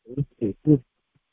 Okay, good.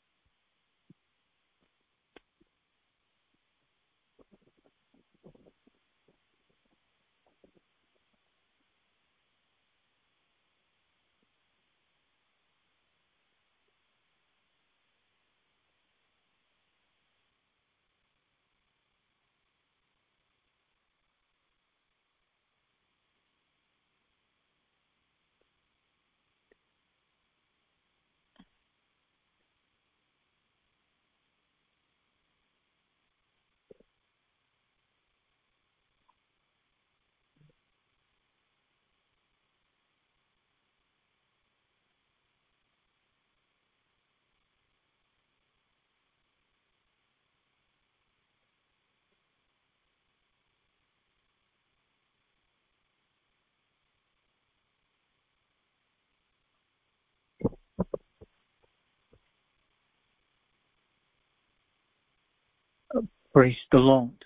Praise the Lord.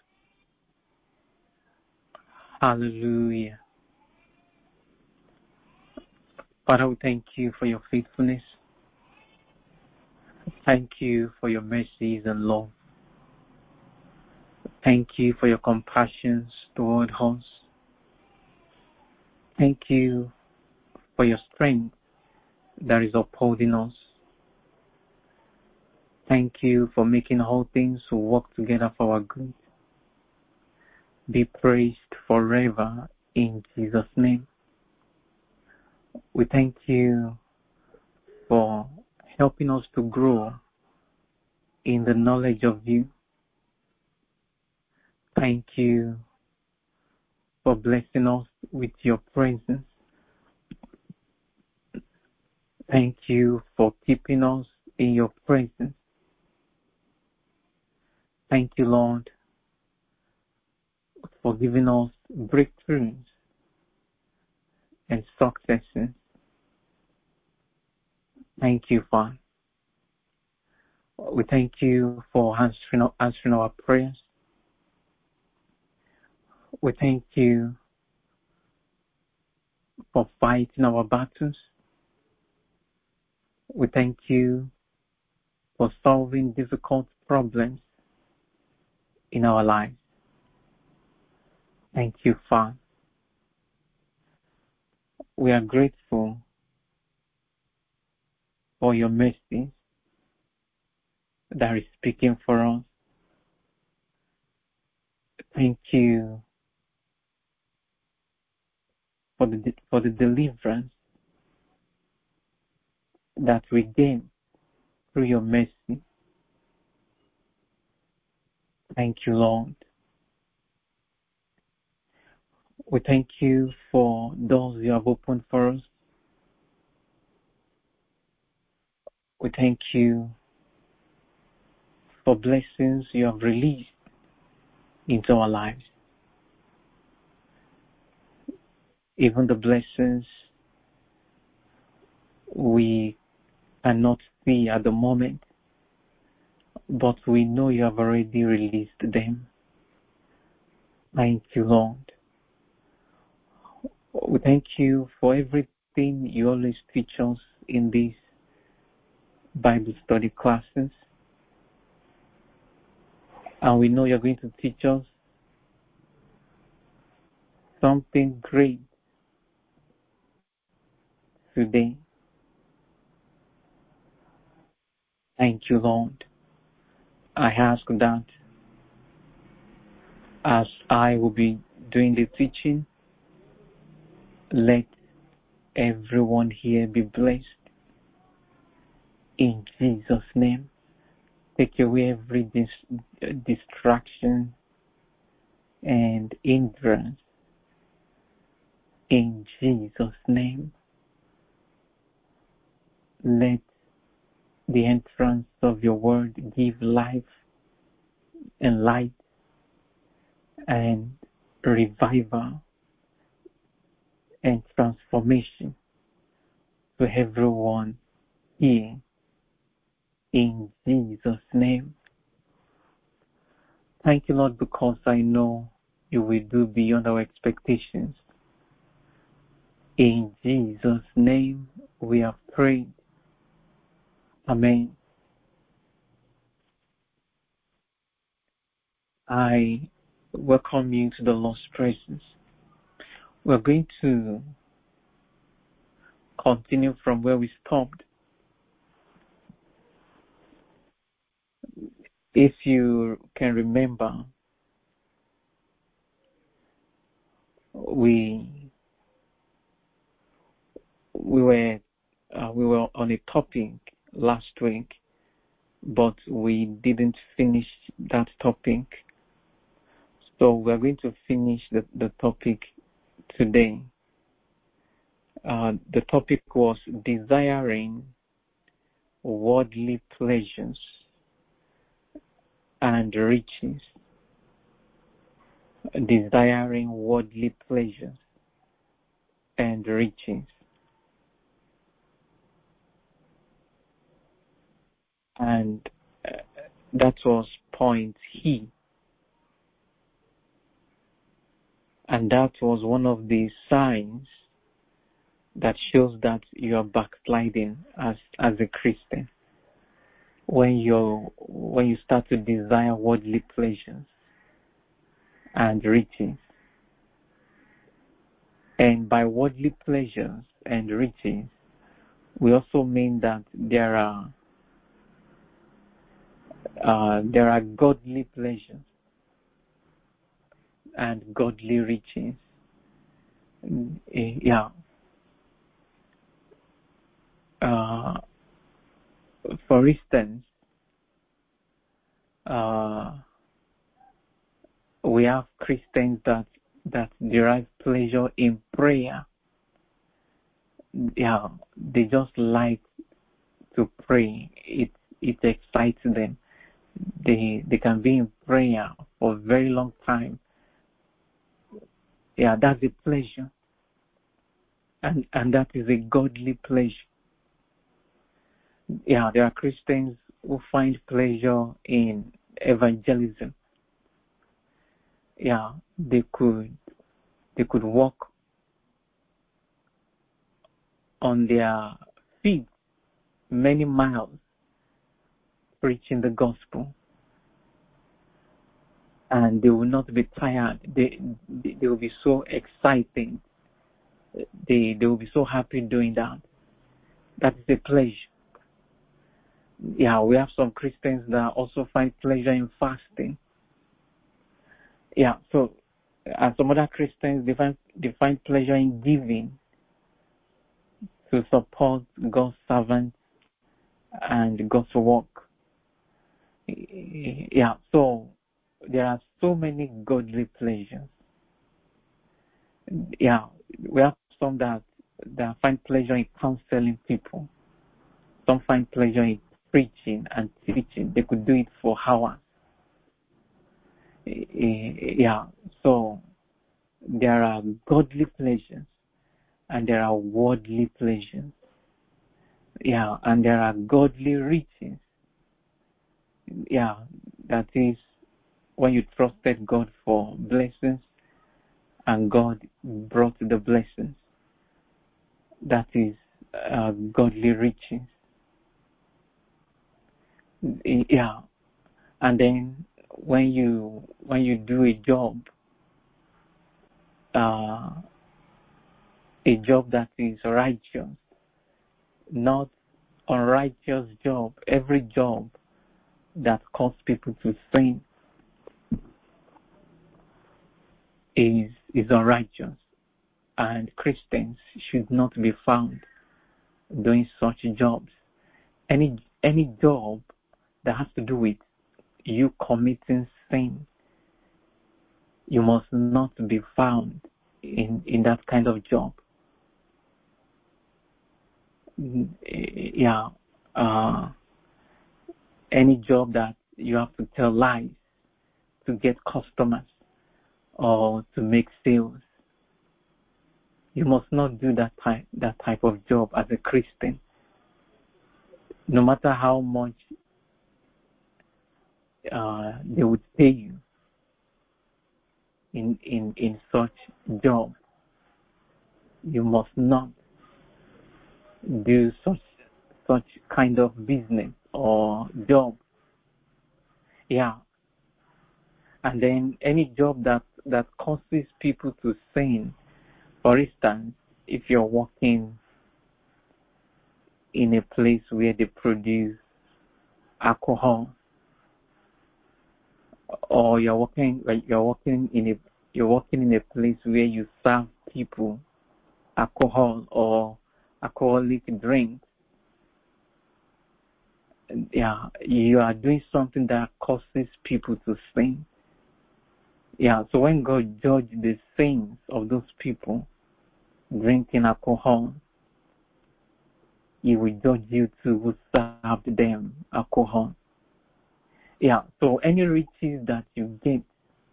Hallelujah. Father, we thank you for your faithfulness. Thank you for your mercies and love. Thank you for your compassions toward us. Thank you for your strength that is upholding us. Thank you for making all things work together for our good. Be praised forever in Jesus' name. We thank you for helping us to grow in the knowledge of you. Thank you for blessing us with your presence. Thank you for keeping us in your presence. Thank you, Lord, for giving us breakthroughs and successes. Thank you, Father. We thank you for answering our prayers. We thank you for fighting our battles. We thank you for solving difficult problems in our lives. Thank you, Father. We are grateful for your mercy that is speaking for us. Thank you for the deliverance that we gain through your mercy. Thank you, Lord. We thank you for doors you have opened for us. We thank you for blessings you have released into our lives. Even the blessings we cannot see at the moment, but we know you have already released them. Thank you, Lord. We thank you for everything you always teach us in these Bible study classes. And we know you're going to teach us something great today. Thank you, Lord. I ask that as I will be doing the teaching, let everyone here be blessed. In Jesus' name, take away every distraction and hindrance. In Jesus' name, let the entrance of your word give life and light and revival and transformation to everyone here. In Jesus' name. Thank you, Lord, because I know you will do beyond our expectations. In Jesus' name we have prayed. Amen. I welcome you to the Lord's presence. We're going to continue from where we stopped. If you can remember, we were on a topic last week, but we didn't finish that topic. So we're going to finish the topic today. The topic was desiring worldly pleasures and riches. Desiring worldly pleasures and riches. And that was point E. And that was one of the signs that shows that you are backsliding as a Christian. When you start to desire worldly pleasures and riches. And by worldly pleasures and riches, we also mean that there are godly pleasures and godly riches. Yeah. For instance, we have Christians that derive pleasure in prayer. Yeah, they just like to pray. It excites them. They can be in prayer for a very long time. Yeah, that's a pleasure. And that is a godly pleasure. Yeah, there are Christians who find pleasure in evangelism. Yeah, they could walk on their feet many miles preaching the gospel, and they will not be tired. They will be so excited. They will be so happy doing that. That is a pleasure. Yeah, we have some Christians that also find pleasure in fasting. Yeah, so some other Christians, they find pleasure in giving to support God's servants and God's work. Yeah, so there are so many godly pleasures. Yeah, we have some that find pleasure in counseling people. Some find pleasure in preaching and teaching. They could do it for hours. Yeah, so there are godly pleasures and there are worldly pleasures. Yeah, and there are godly riches. Yeah, that is when you trusted God for blessings and God brought the blessings. That is godly riches. Yeah, and then when you do a job that is righteous, not unrighteous job, every job that causes people to sin is unrighteous, and Christians should not be found doing such jobs. Any job that has to do with you committing sin, you must not be found in that kind of job. Yeah, any job that you have to tell lies to get customers or to make sales, you must not do that type of job as a Christian. No matter how much they would pay you in such job, you must not do such such kind of business or job. Yeah. And then any job that causes people to sin. For instance, if you're working in a place where they produce alcohol, or you're working in a place where you serve people alcohol or alcoholic drinks, yeah, you are doing something that causes people to sin. Yeah, so when God judged the sins of those people drinking alcohol, He will judge you too who served them alcohol. Yeah, so any riches that you get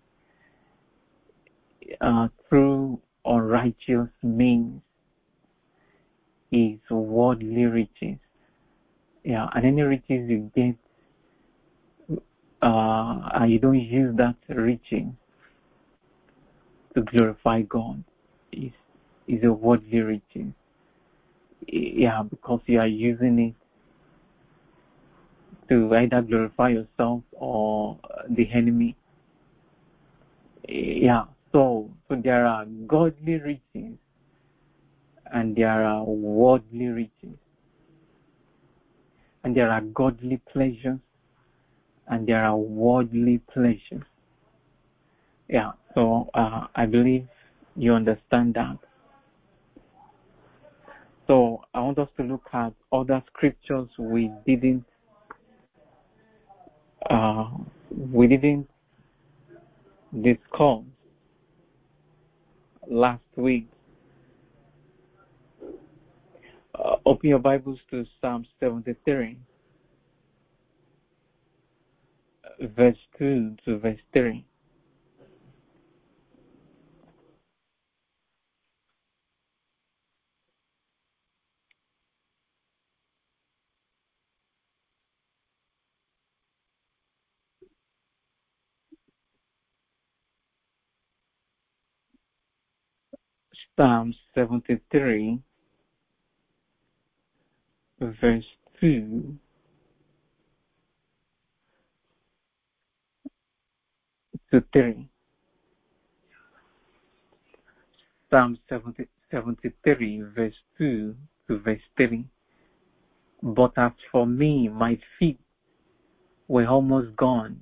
through unrighteous means is worldly riches. Yeah, and any riches you get and you don't use that riches to glorify God is a worldly riches. Yeah, because you are using it to either glorify yourself or the enemy. Yeah, so there are godly riches and there are worldly riches, and there are godly pleasures and there are worldly pleasures. Yeah, so I believe you understand that. So I want us to look at other scriptures we didn't discuss last week. Open your Bibles to Psalm 73, verse 2 to verse 3. Psalm 73, verse 2 to 3. Psalm 73, verse 2 to verse 3. But as for me, my feet were almost gone.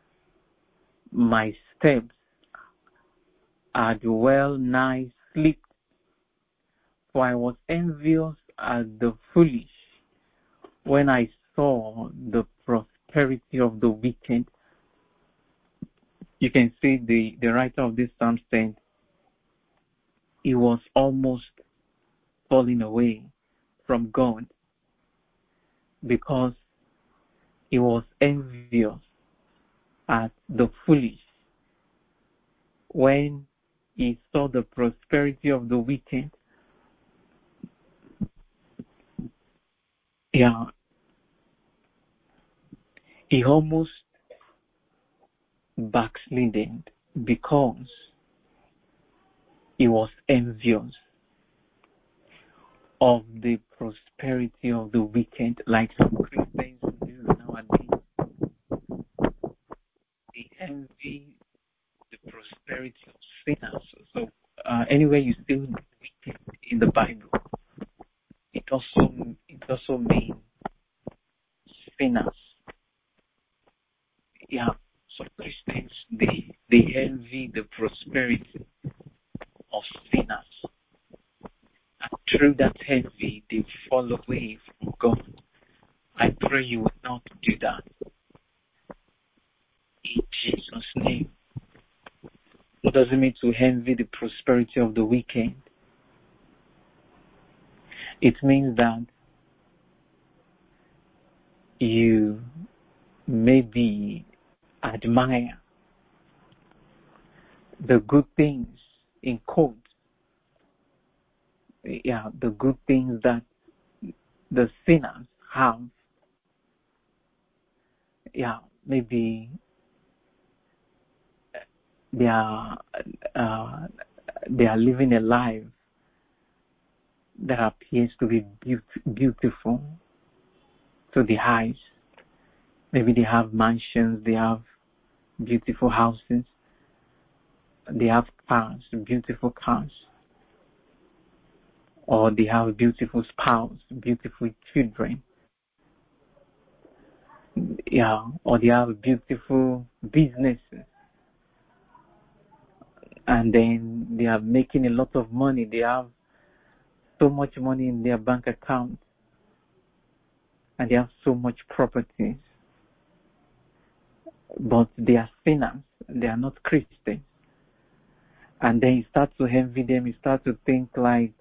My steps had well nigh slipped, for I was envious at the foolish when I saw the prosperity of the wicked. You can see the writer of this psalm said he was almost falling away from God because he was envious at the foolish when he saw the prosperity of the wicked. Yeah, he almost backslided because he was envious of the prosperity of the wicked, like some Christians do nowadays. They envy the prosperity of sinners. So anywhere you see wicked in the Bible, it also means sinners. Yeah, so Christians they envy the prosperity of sinners. And through that envy, they fall away from God. I pray you will not do that. In Jesus' name. What does it mean to envy the prosperity of the wicked? It means that you maybe admire the good things, in quotes, the good things that the sinners have. Yeah, maybe they are living a life that appears to be beautiful. to the eyes. Maybe they have mansions, they have beautiful houses, they have cars, beautiful cars, or they have beautiful spouse, beautiful children, or they have beautiful businesses, and then they are making a lot of money. They have so much money in their bank account, and they have so much properties, but they are sinners. They are not Christians. And then you start to envy them. You start to think like,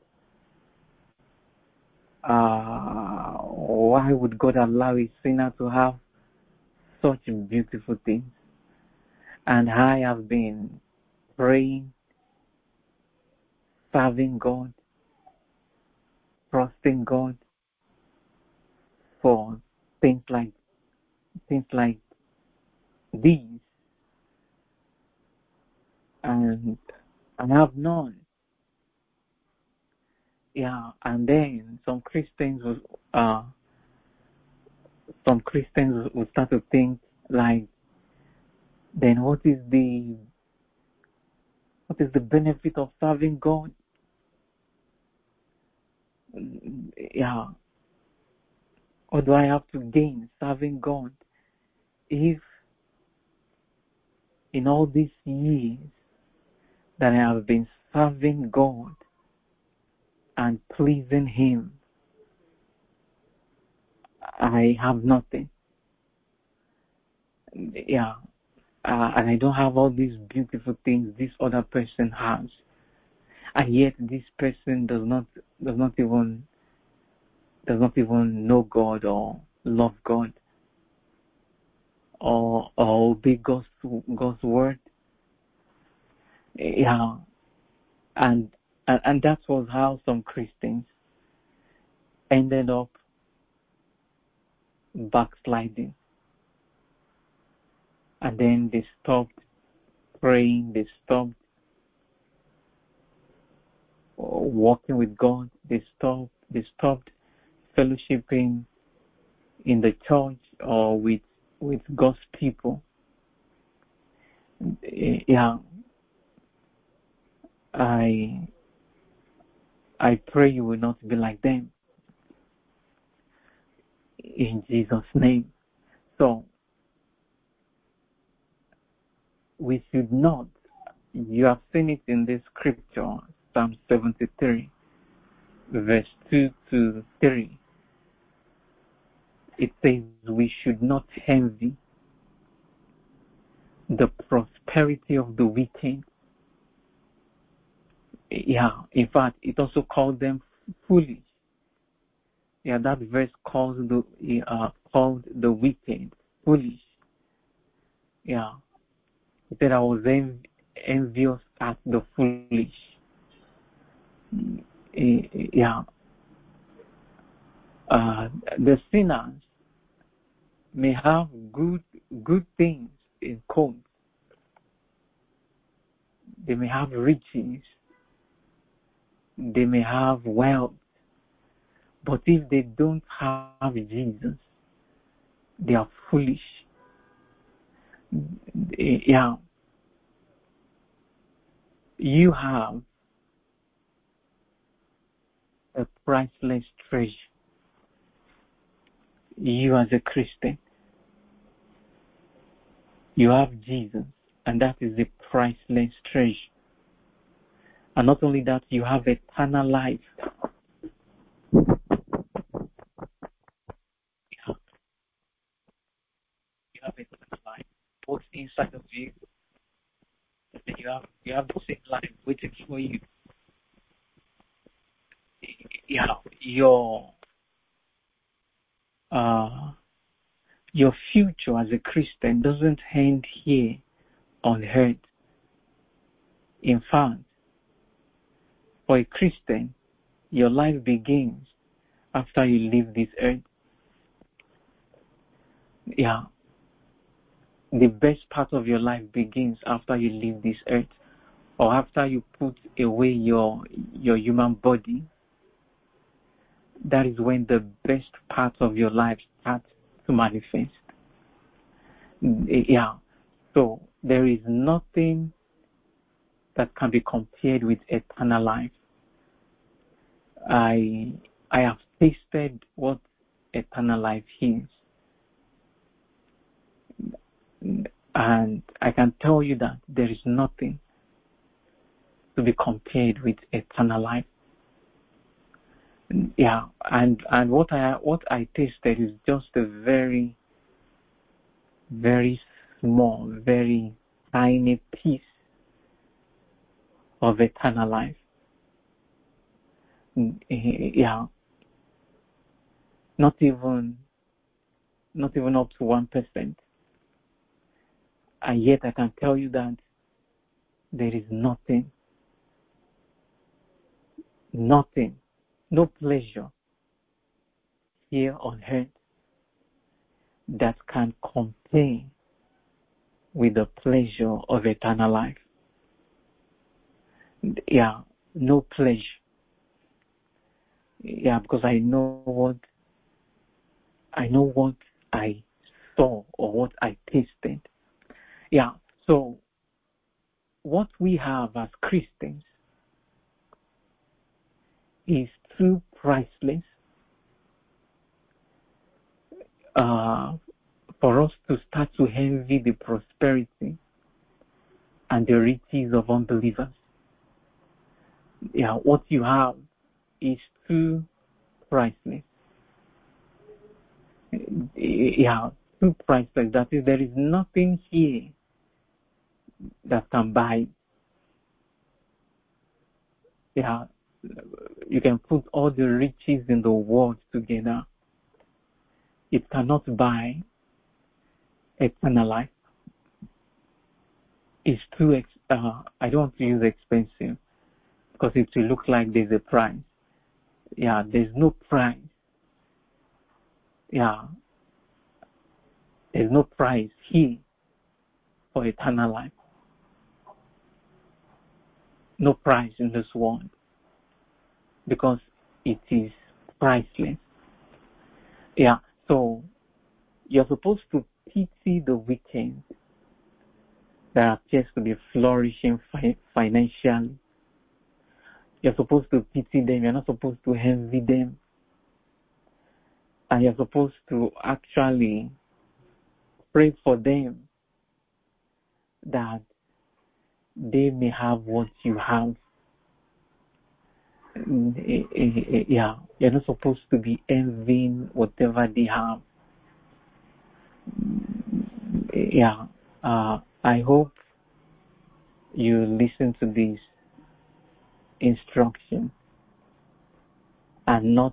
why would God allow a sinner to have such beautiful things? And I have been praying, serving God, trusting God for things like these, and I have none. And then some Christians will start to think like, then what is the benefit of serving God? What do I have to gain serving God if in all these years that I have been serving God and pleasing Him, I have nothing? And I don't have all these beautiful things this other person has, and yet this person does not even know God or love God or obey God's word. And that was how some Christians ended up backsliding. And then they stopped praying, they stopped walking with God, they stopped fellowshipping in the church or with God's people. I pray you will not be like them, in Jesus' name. So we should not. You have seen it in this scripture, Psalm 73, verse 2 to 3. It says we should not envy the prosperity of the wicked. In fact, it also called them foolish. That verse called the wicked foolish. It said, I was envious at the foolish. The sinners may have good things in quotes. They may have riches. They may have wealth. But if they don't have Jesus, they are foolish. You have a priceless treasure. You as a Christian, you have Jesus, and that is a priceless treasure. And not only that, you have eternal life. You have eternal life, both inside of you. You have the same life waiting for you. Your future as a Christian doesn't end here on earth. In fact, for a Christian, your life begins after you leave this earth. The best part of your life begins after you leave this earth, or after you put away your human body. that is when the best parts of your life start to manifest. Yeah. So there is nothing that can be compared with eternal life. I have tasted what eternal life is, and I can tell you that there is nothing to be compared with eternal life. Yeah, and what I tasted is just a very, very small, very tiny piece of eternal life. Yeah, not even up to 1%. And yet I can tell you that there is nothing, no pleasure here on earth that can compare with the pleasure of eternal life. Yeah, no pleasure. Yeah, because I know what I saw or what I tasted. Yeah, so what we have as Christians is too priceless for us to start to envy the prosperity and the riches of unbelievers. Yeah, what you have is too priceless. Yeah, too priceless. That is, there is nothing here that can buy. Yeah, you can put all the riches in the world together. It cannot buy eternal life. It's too, I don't want to use expensive because it will look like there's a price. Yeah, there's no price. Yeah, there's no price here for eternal life. No price in this world because it is priceless. Yeah, so you're supposed to pity the wicked that appears to be flourishing financially. You're supposed to pity them. You're not supposed to envy them. And you're supposed to actually pray for them that they may have what you have. Yeah, you're not supposed to be envying whatever they have. Yeah, I hope you listen to this instruction and not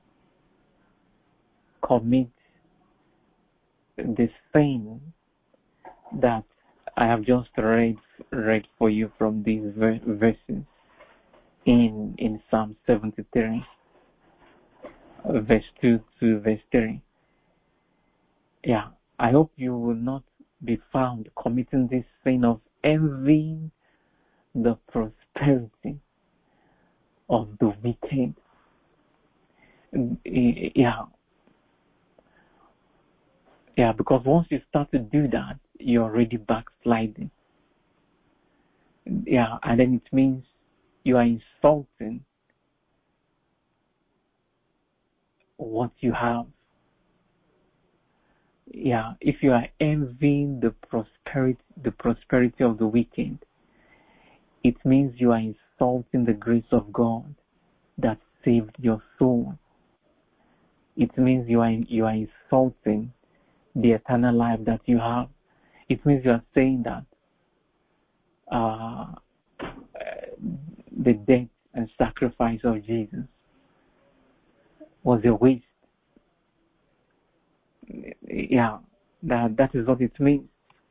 commit the sin that I have just read for you from these verses in Psalm 73, verse 2 to verse 3. Yeah, I hope you will not be found committing this sin of envying the prosperity of the wicked. Yeah, because once you start to do that, you're already backsliding. Yeah, and then it means you are insulting what you have. Yeah, if you are envying the prosperity of the wicked, it means you are insulting the grace of God that saved your soul. It means you are insulting the eternal life that you have. It means you are saying that the death and sacrifice of Jesus was a waste. Yeah, that is what it means.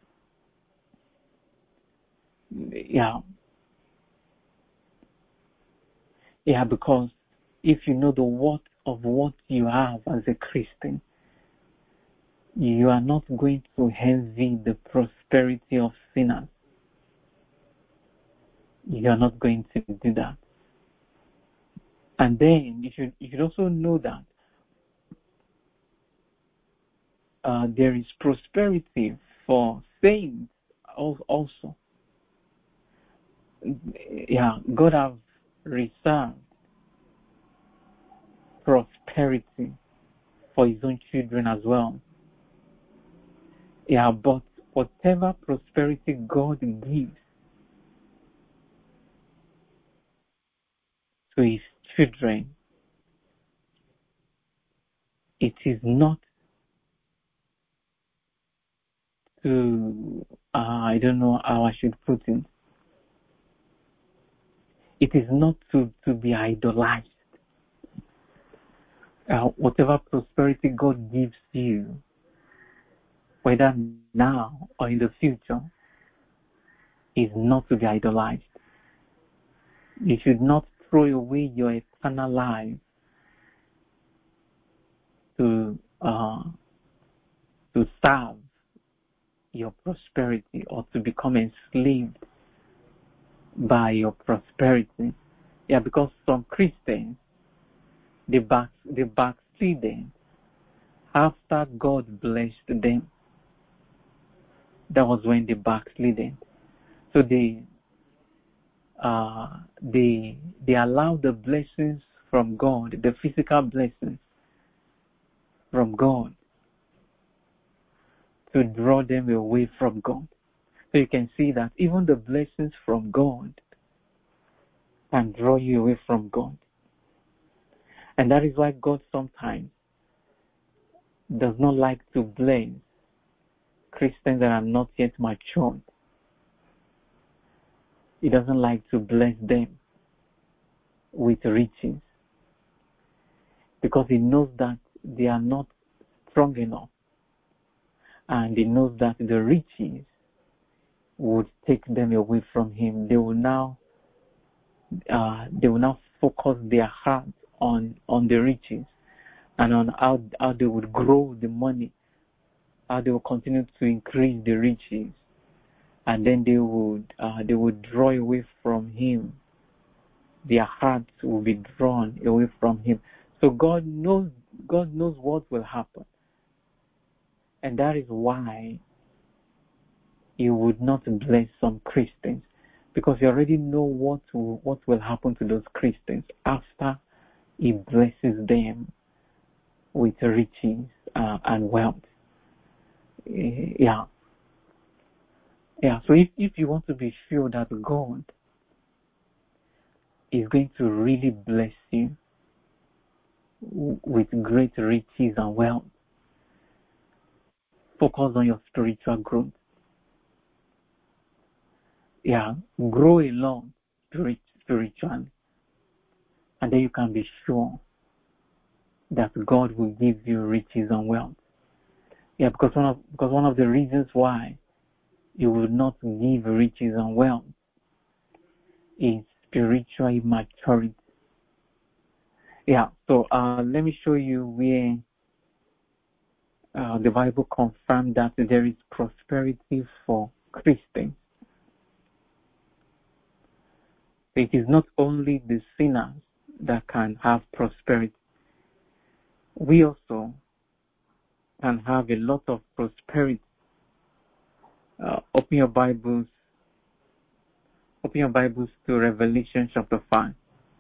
Yeah, because if you know the worth of what you have as a Christian, you are not going to envy the prosperity of sinners. You are not going to do that. And then you should also know that there is prosperity for saints also. Yeah, God has reserved prosperity for his own children as well. Yeah, but whatever prosperity God gives to his children, it is not to, I don't know how I should put it. It is not to be idolized. Whatever prosperity God gives you, whether now or in the future, is not to be idolized. You should not throw away your eternal life to serve your prosperity or to become enslaved by your prosperity. Yeah, because some Christians, they backslidden after God blessed them. That was when they backslidden. So they allow the blessings from God, the physical blessings from God, to draw them away from God. So you can see that even the blessings from God can draw you away from God. And that is why God sometimes does not like to bless Christians that are not yet matured. He doesn't like to bless them with riches because he knows that they are not strong enough, and he knows that the riches would take them away from him. They will now focus their heart on the riches and on how they would grow the money, how they will continue to increase the riches, and then they would draw away from him. Their hearts will be drawn away from him. So God knows what will happen, and that is why he would not bless some Christians, because he already know what will happen to those Christians after he blesses them with riches and wealth. Yeah. So if you want to be sure that God is going to really bless you with great riches and wealth, focus on your spiritual growth. Yeah, grow along spiritually, and then you can be sure that God will give you riches and wealth. Yeah, because one of the reasons why you will not give riches and wealth is spiritual immaturity. Yeah, so let me show you where the Bible confirms that there is prosperity for Christians. It is not only the sinners that can have prosperity. We also can have a lot of prosperity. Open your Bibles to Revelation chapter 5.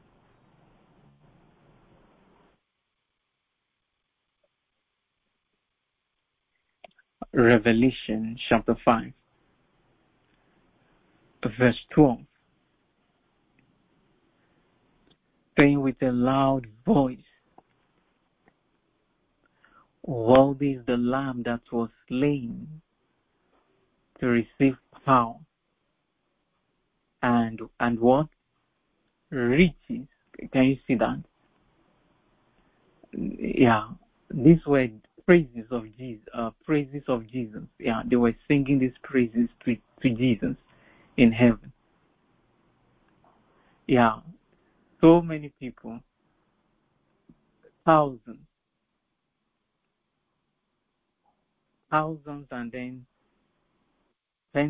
Revelation chapter 5, verse 12. Saying with a loud voice, "Worthy is the Lamb that was slain to receive power and what? Riches." Can you see that? Yeah, these were praises of Jesus. Praises of Jesus. Yeah, they were singing these praises to Jesus in heaven. Yeah, so many people, thousands, and then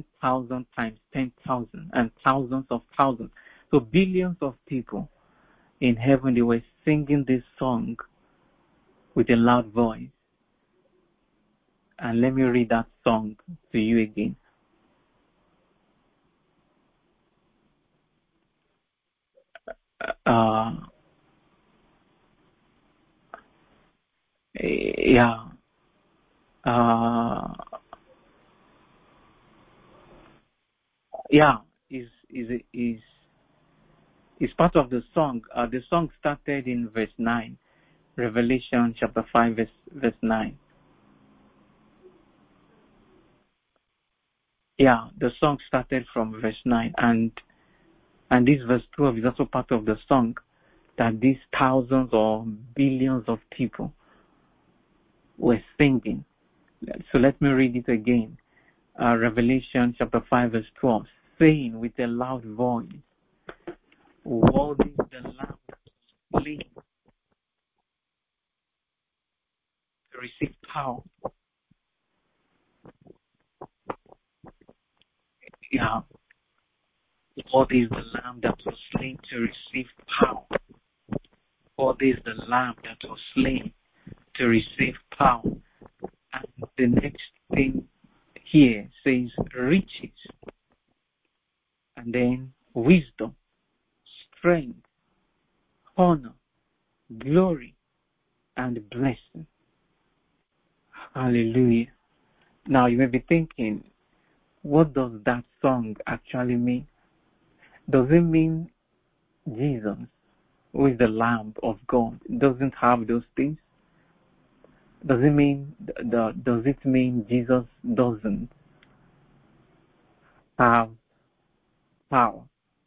10,000 times 10,000 and thousands of thousands. So billions of people, in heaven, they were singing this song with a loud voice. And let me read that song to you again. Yeah. Yeah. Is part of the song. The song started in verse 9, Revelation chapter 5, verse 9. Yeah, the song started from verse 9, and this verse 12 is also part of the song that these thousands or billions of people were singing. So let me read it again. Revelation chapter 5, verse 12, saying with a loud voice, "Worthy is the Lamb that was slain to receive power." Yeah. Worthy is the Lamb that was slain to receive power. Worthy is the Lamb that was slain to receive power. And the next thing here says riches, and then wisdom, strength, honor, glory, and blessing. Hallelujah. Now you may be thinking, what does that song actually mean? Does it mean Jesus, who is the Lamb of God, doesn't have those things? Does it mean Jesus doesn't have power,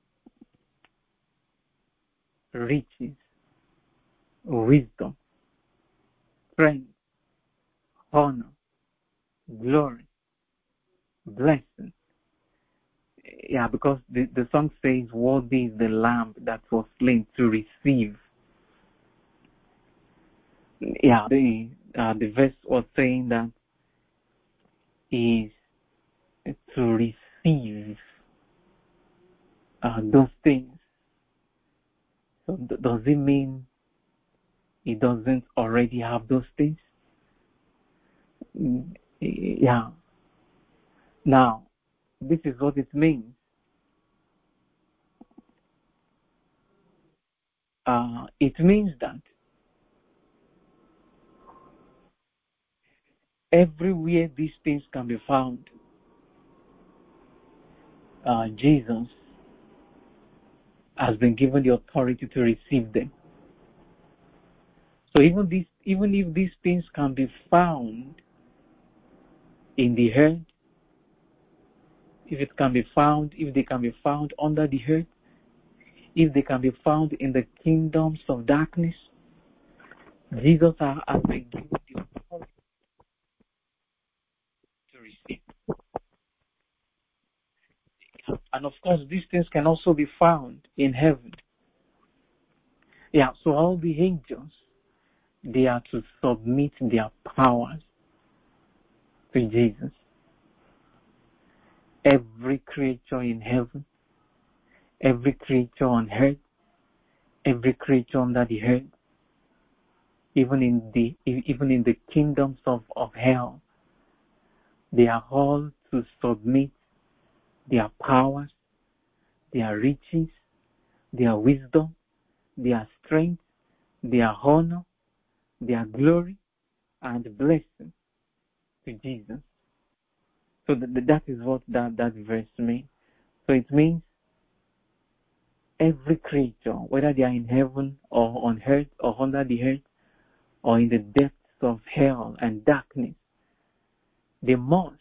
riches, wisdom, strength, honor, glory, blessing? Yeah, because the song says, "Worthy is the Lamb that was slain to receive." Yeah, the verse was saying that is to receive those things. So does it mean he doesn't already have those things? Yeah. Now, this is what it means. It means that everywhere these things can be found, Jesus has been given the authority to receive them. So even if these things can be found in the earth, if they can be found under the earth, if they can be found in the kingdoms of darkness, Jesus has been given the authority to receive. And of course, these things can also be found in heaven. Yeah, so all the angels, they are to submit their powers to Jesus. Every creature in heaven, every creature on earth, every creature under the earth, even in the kingdoms of hell, they are all to submit their powers, their riches, their wisdom, their strength, their honor, their glory, and blessing to Jesus. So that is what that verse means. So it means every creature, whether they are in heaven or on earth or under the earth or in the depths of hell and darkness, they must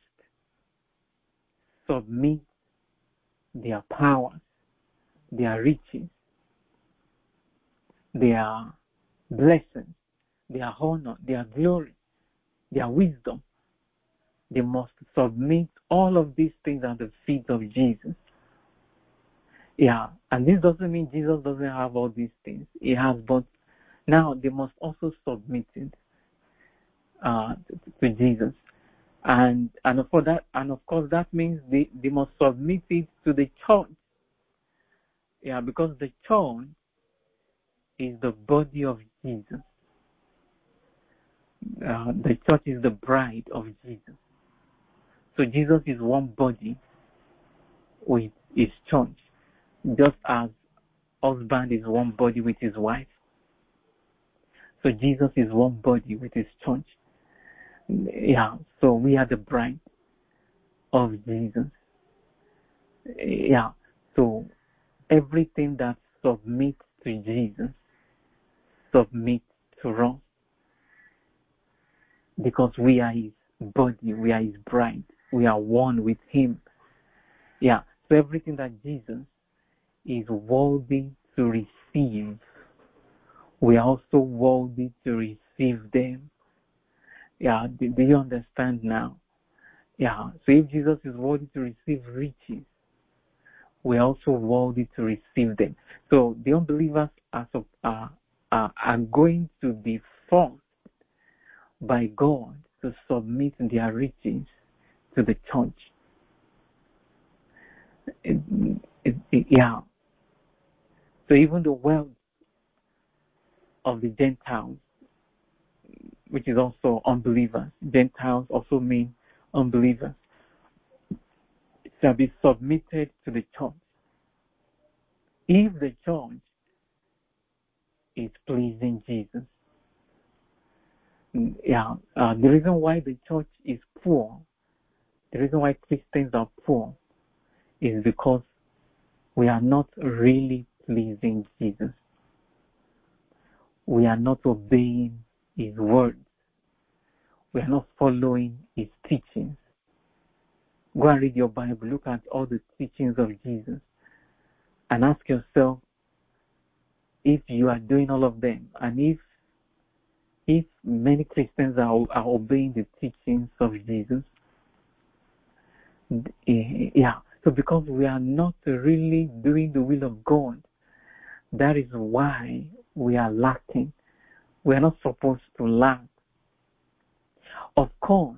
submit their powers, their riches, their blessings, their honor, their glory, their wisdom. They must submit all of these things at the feet of Jesus. Yeah, and this doesn't mean Jesus doesn't have all these things. He has, but now they must also submit it to Jesus. And of course that means they must submit it to the church. Yeah, because the church is the body of Jesus. The church is the bride of Jesus. So Jesus is one body with his church, just as husband is one body with his wife. So Jesus is one body with his church. Yeah, so we are the bride of Jesus. Yeah, so everything that submits to Jesus submits to us, because we are his body, we are his bride, we are one with him. Yeah, so everything that Jesus is worthy to receive, we are also worthy to receive them. Yeah, do you understand now? Yeah, so if Jesus is worthy to receive riches, we are also worthy to receive them. So the unbelievers are going to be forced by God to submit their riches to the church. Yeah. So even the wealth of the Gentiles, which is also unbelievers, Gentiles also mean unbelievers, shall be submitted to the church. If the church is pleasing Jesus. Yeah, the reason why the church is poor, the reason why Christians are poor, is because we are not really pleasing Jesus. We are not obeying his words. We are not following his teachings. Go and read your Bible. Look at all the teachings of Jesus and ask yourself if you are doing all of them, and if many Christians are obeying the teachings of Jesus. Yeah, so because we are not really doing the will of God, that is why we are lacking. We are not supposed to lack. Of course,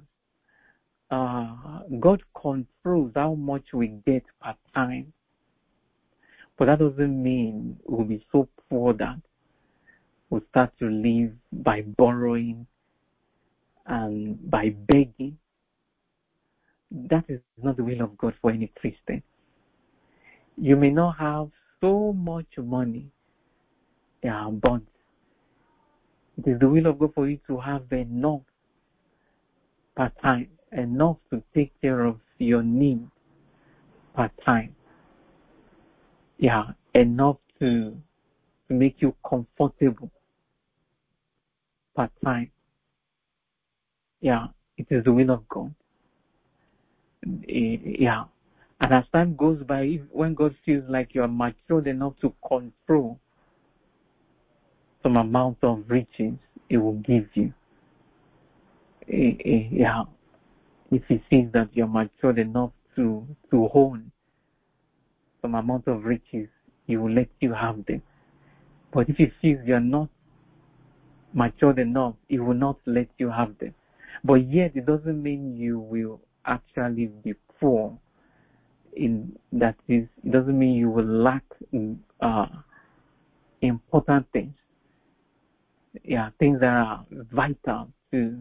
God controls how much we get per time, but that doesn't mean we'll be so poor that we'll start to live by borrowing and by begging. That is not the will of God for any Christian. You may not have so much money, yeah, but it is the will of God for you to have enough per time, enough to take care of your needs per time. Yeah, enough to make you comfortable per time. Yeah, it is the will of God. Yeah. And as time goes by, when God feels like you are matured enough to control some amount of riches, He will give you. Yeah. If He sees that you are matured enough to own some amount of riches, He will let you have them. But if He sees you are not matured enough, He will not let you have them. But yet, it doesn't mean you will actually be poor. In that is, it doesn't mean you will lack important things. Yeah, things that are vital to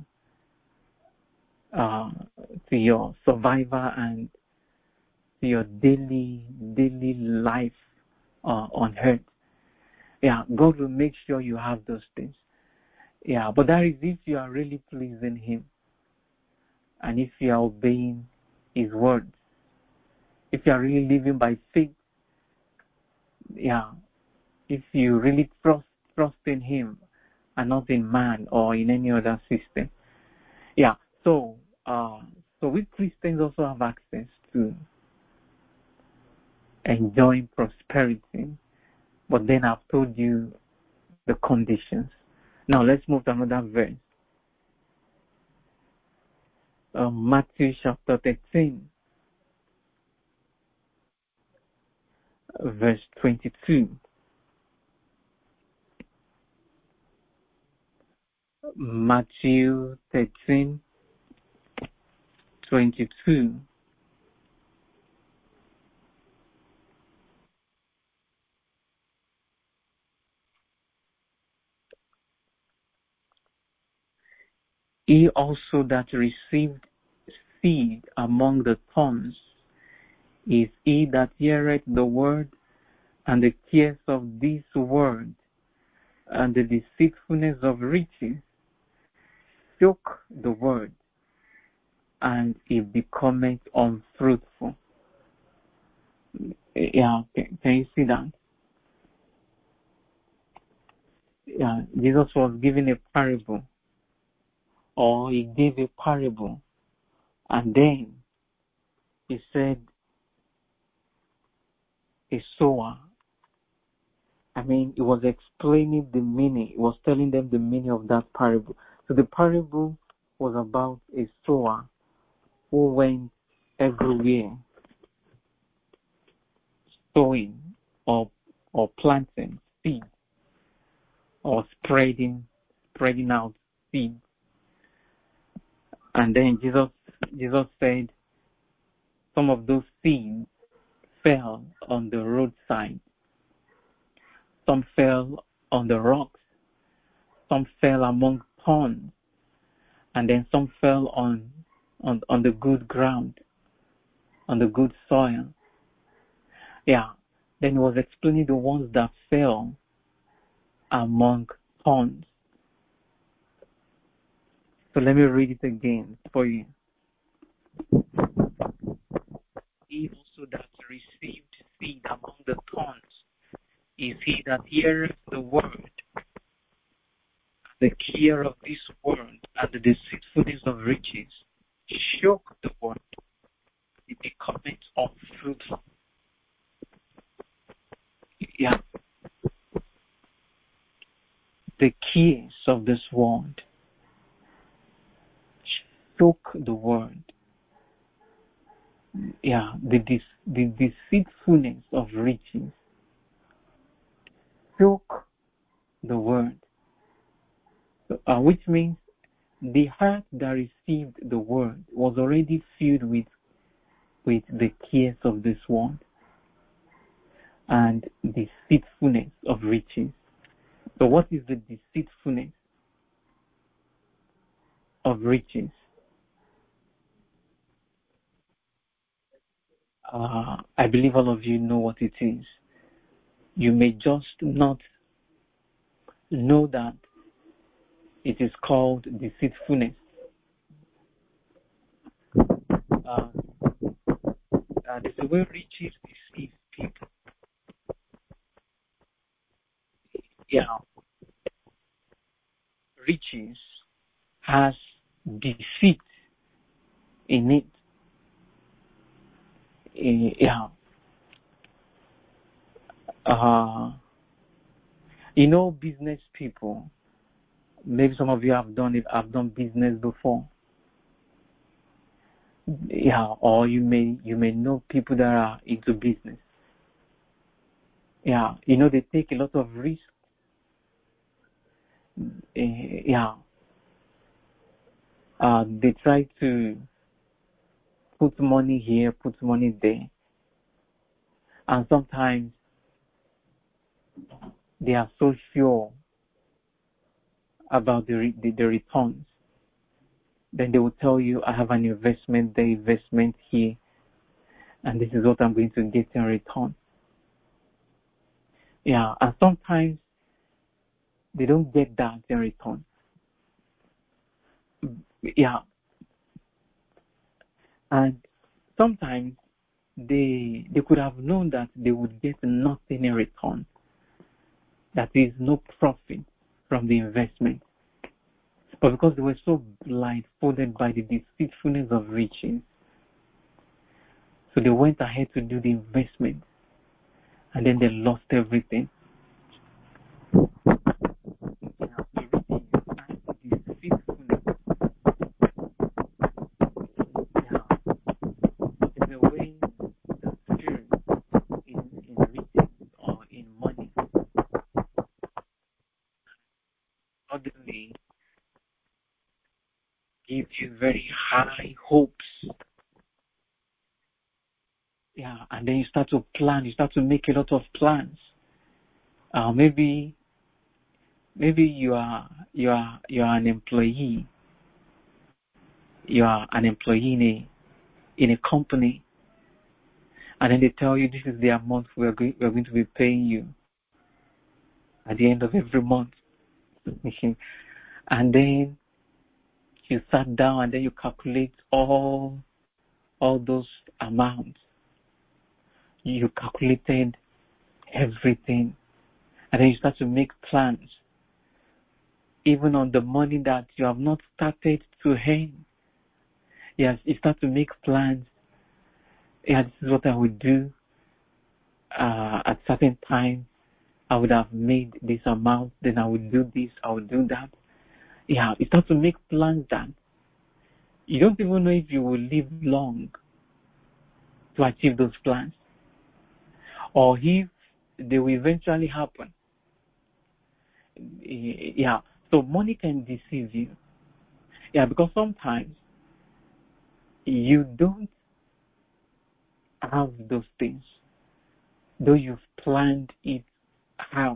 your survival and to your daily life on earth. Yeah, God will make sure you have those things. Yeah, but that is if you are really pleasing Him and if you are obeying His words. If you are really living by faith, yeah, if you really trust in Him and not in man or in any other system. Yeah, so we Christians also have access to enjoying prosperity, but then I've told you the conditions. Now let's move to another verse. Matthew chapter 13, verse 22. Matthew 13, 22. He also that received seed among the thorns is he that heareth the word, and the cares of this world, and the deceitfulness of riches, choke the word, and it becometh unfruitful. Yeah, can you see that? Yeah, Jesus was giving a parable, or he gave a parable, and then he said, a sower. I mean, he was explaining the meaning. He was telling them the meaning of that parable. So the parable was about a sower who went everywhere sowing or planting seeds or spreading out seeds. And then Jesus said some of those seeds fell on the roadside. Some fell on the rocks. Some fell among thorns. And then some fell on the good ground, on the good soil. Yeah. Then he was explaining the ones that fell among thorns. So let me read it again for you. He also that received seed among the thorns is he that heareth the word, the care of this world, and the deceitfulness of riches, choke the word, it becometh unfruitful. Yeah. The cares of this world choke the word. Yeah, the deceitfulness of riches choke the word. Which means the heart that received the word was already filled with the cares of this world and the deceitfulness of riches. So what is the deceitfulness of riches? I believe all of you know what it is. You may just not know that it is called deceitfulness. There's a way riches deceive people. Yeah, riches has deceit in it. Yeah. Business people. Maybe some of you have done it. I've done business before. Yeah, or you may know people that are into business. Yeah, they take a lot of risk. Yeah. They try to put money here, put money there, and sometimes they are so sure about the returns. Then they will tell you, I have an investment there, investment here, and this is what I'm going to get in return. Yeah, and sometimes they don't get that in return. Yeah. And sometimes they could have known that they would get nothing in return. That is, no profit from the investment. But because they were so blindfolded by the deceitfulness of riches, so they went ahead to do the investment, and then they lost everything. Suddenly give you very high hopes. Yeah, and then you start to plan, you start to make a lot of plans. Maybe you are an employee, you are an employee in a company, and then they tell you this is the amount we are going to be paying you at the end of every month. And then you sat down and then you calculate all those amounts. You calculated everything, and then you start to make plans, even on the money that you have not started to earn. Yes, you start to make plans. Yeah, this is what I would do. At certain time, I would have made this amount, then I would do this, I would do that. Yeah, you start to make plans that you don't even know if you will live long to achieve those plans, or if they will eventually happen. Yeah, so money can deceive you. Yeah, because sometimes you don't have those things, though you've planned it out.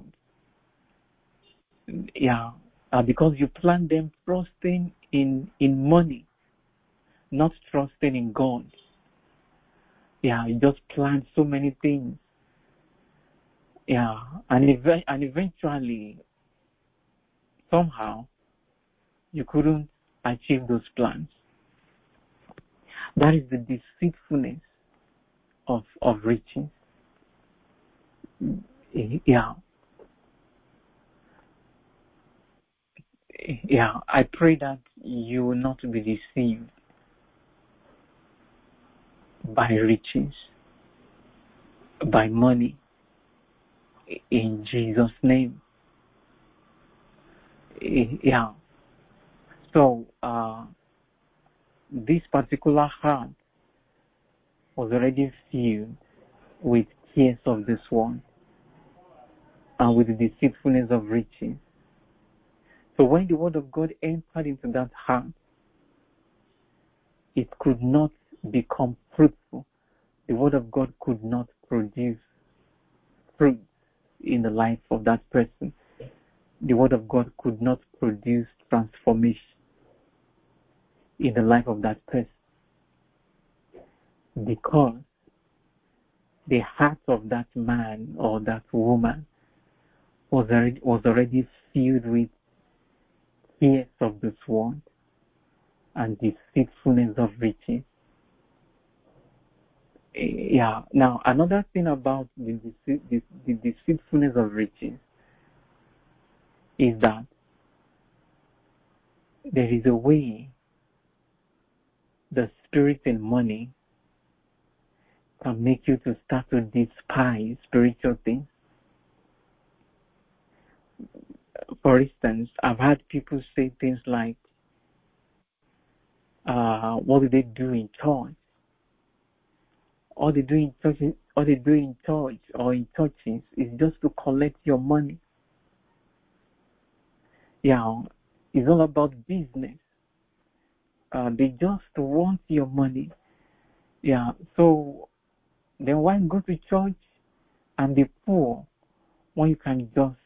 Yeah, because you plan them trusting in money, not trusting in God. Yeah, you just plan so many things. Yeah, and eventually, somehow, you couldn't achieve those plans. That is the deceitfulness of riches. Yeah. Yeah, I pray that you will not be deceived by riches, by money, in Jesus' name. Yeah. So, this particular heart was already filled with cares of this world and with the deceitfulness of riches. So when the word of God entered into that heart, it could not become fruitful. The word of God could not produce fruit in the life of that person. The word of God could not produce transformation in the life of that person, because the heart of that man or that woman was already filled with fears of this world and deceitfulness of riches. Yeah. Now, another thing about the deceitfulness of riches is that there is a way the spirit and money can make you to start to despise spiritual things. For instance, I've had people say things like, what do they do in church? All they do in church or in churches is just to collect your money. Yeah, it's all about business. They just want your money. Yeah, so then why go to church and be poor when you can just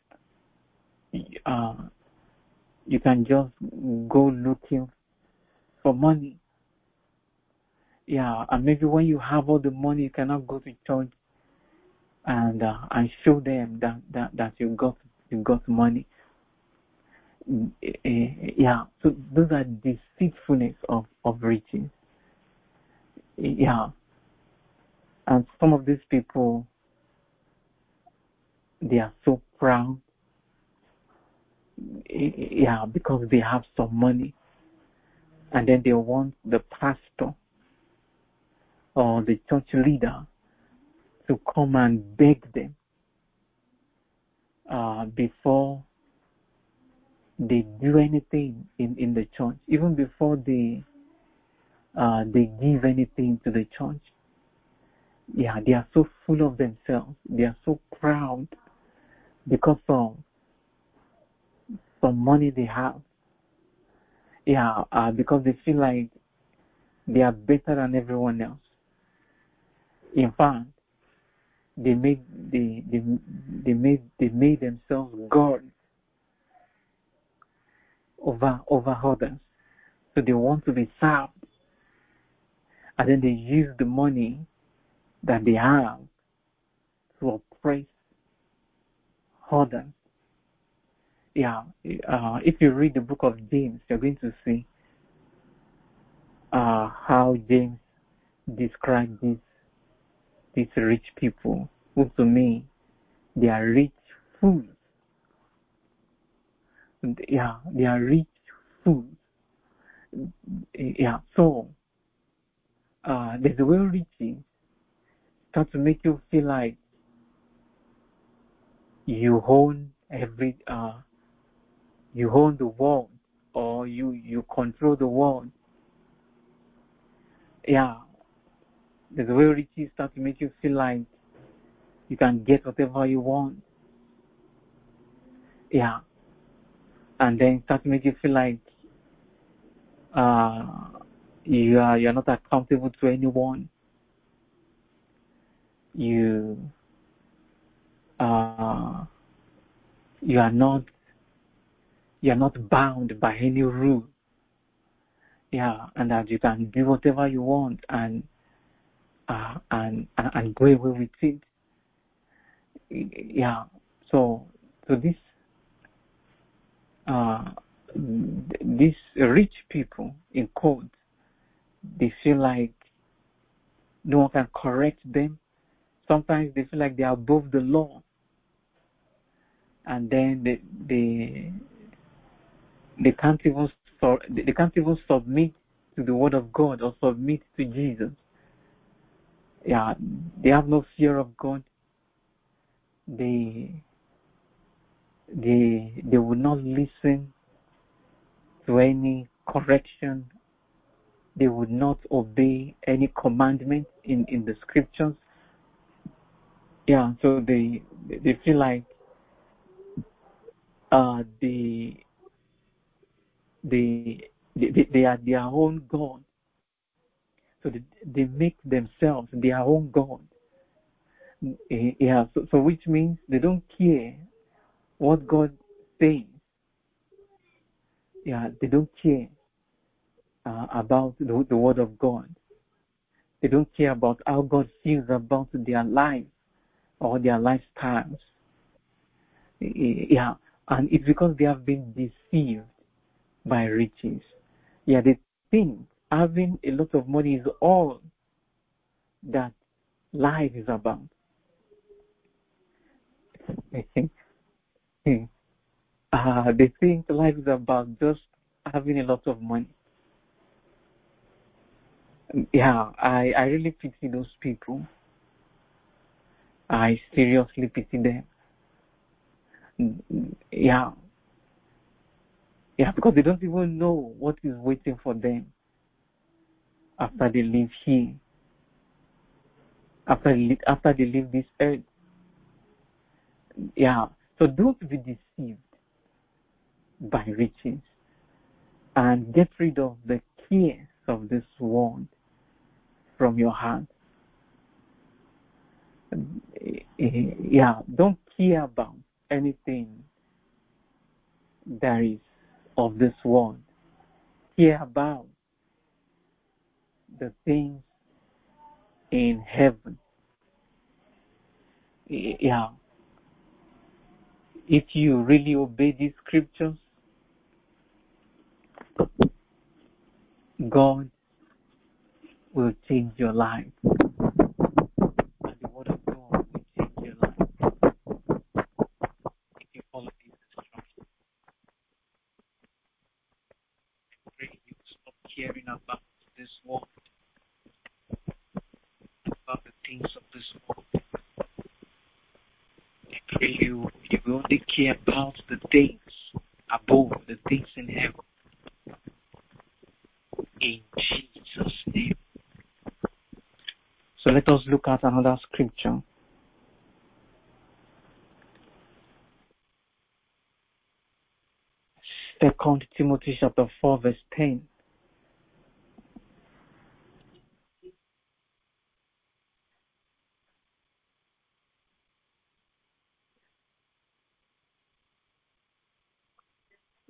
go looking for money? Yeah, and maybe when you have all the money, you cannot go to church and show them that you got money. Yeah, so those are deceitfulness of riches. Yeah, and some of these people, they are so proud. Yeah, because they have some money, and then they want the pastor or the church leader to come and beg them before they do anything in the church, even before they give anything to the church. Yeah, they are so full of themselves. They are so proud because of some money they have. Yeah, because they feel like they are better than everyone else. In fact, they made themselves gods over others. So they want to be served. and then they use the money that they have to oppress others. Yeah, if you read the book of James, you're going to see how James described these rich people, who to me, they are rich fools. Yeah, they are rich fools. Yeah, so there's a way riches start to make you feel like you own you own the world, or you control the world. Yeah, there's a way riches start to make you feel like you can get whatever you want. Yeah, and then start to make you feel like you're not accountable to anyone. You you are not bound by any rule. Yeah, and that you can do whatever you want and go away with it. Yeah, so this these rich people in quotes, they feel like no one can correct them. Sometimes they feel like they are above the law, and then they can't even submit to the word of God or submit to Jesus. Yeah, they have no fear of God. They will not listen to any correction. They would not obey any commandment in the scriptures. Yeah, so they feel like they are their own God. So they make themselves their own God. Yeah, so which means they don't care what God says. Yeah, they don't care about the word of God. They don't care about how God feels about their life or their lifestyles. Yeah, and it's because they have been deceived by riches. Yeah, they think having a lot of money is all that life is about. They think, they think life is about just having a lot of money. Yeah, I really pity those people. I seriously pity them. Yeah, because they don't even know what is waiting for them after they leave here, after they leave this earth. Yeah, so don't be deceived by riches and get rid of the cares of this world from your heart. Yeah, don't care about anything that is of this world. Care about the things in heaven. Yeah, if you really obey these scriptures, God will change your life. And the word of God will change your life if you follow these instructions. I pray you stop caring about this world, about the things of this world. I pray you only care about the things above, the things in heaven. In Jesus' name. So let us look at another scripture. 2 Timothy chapter 4 verse 10.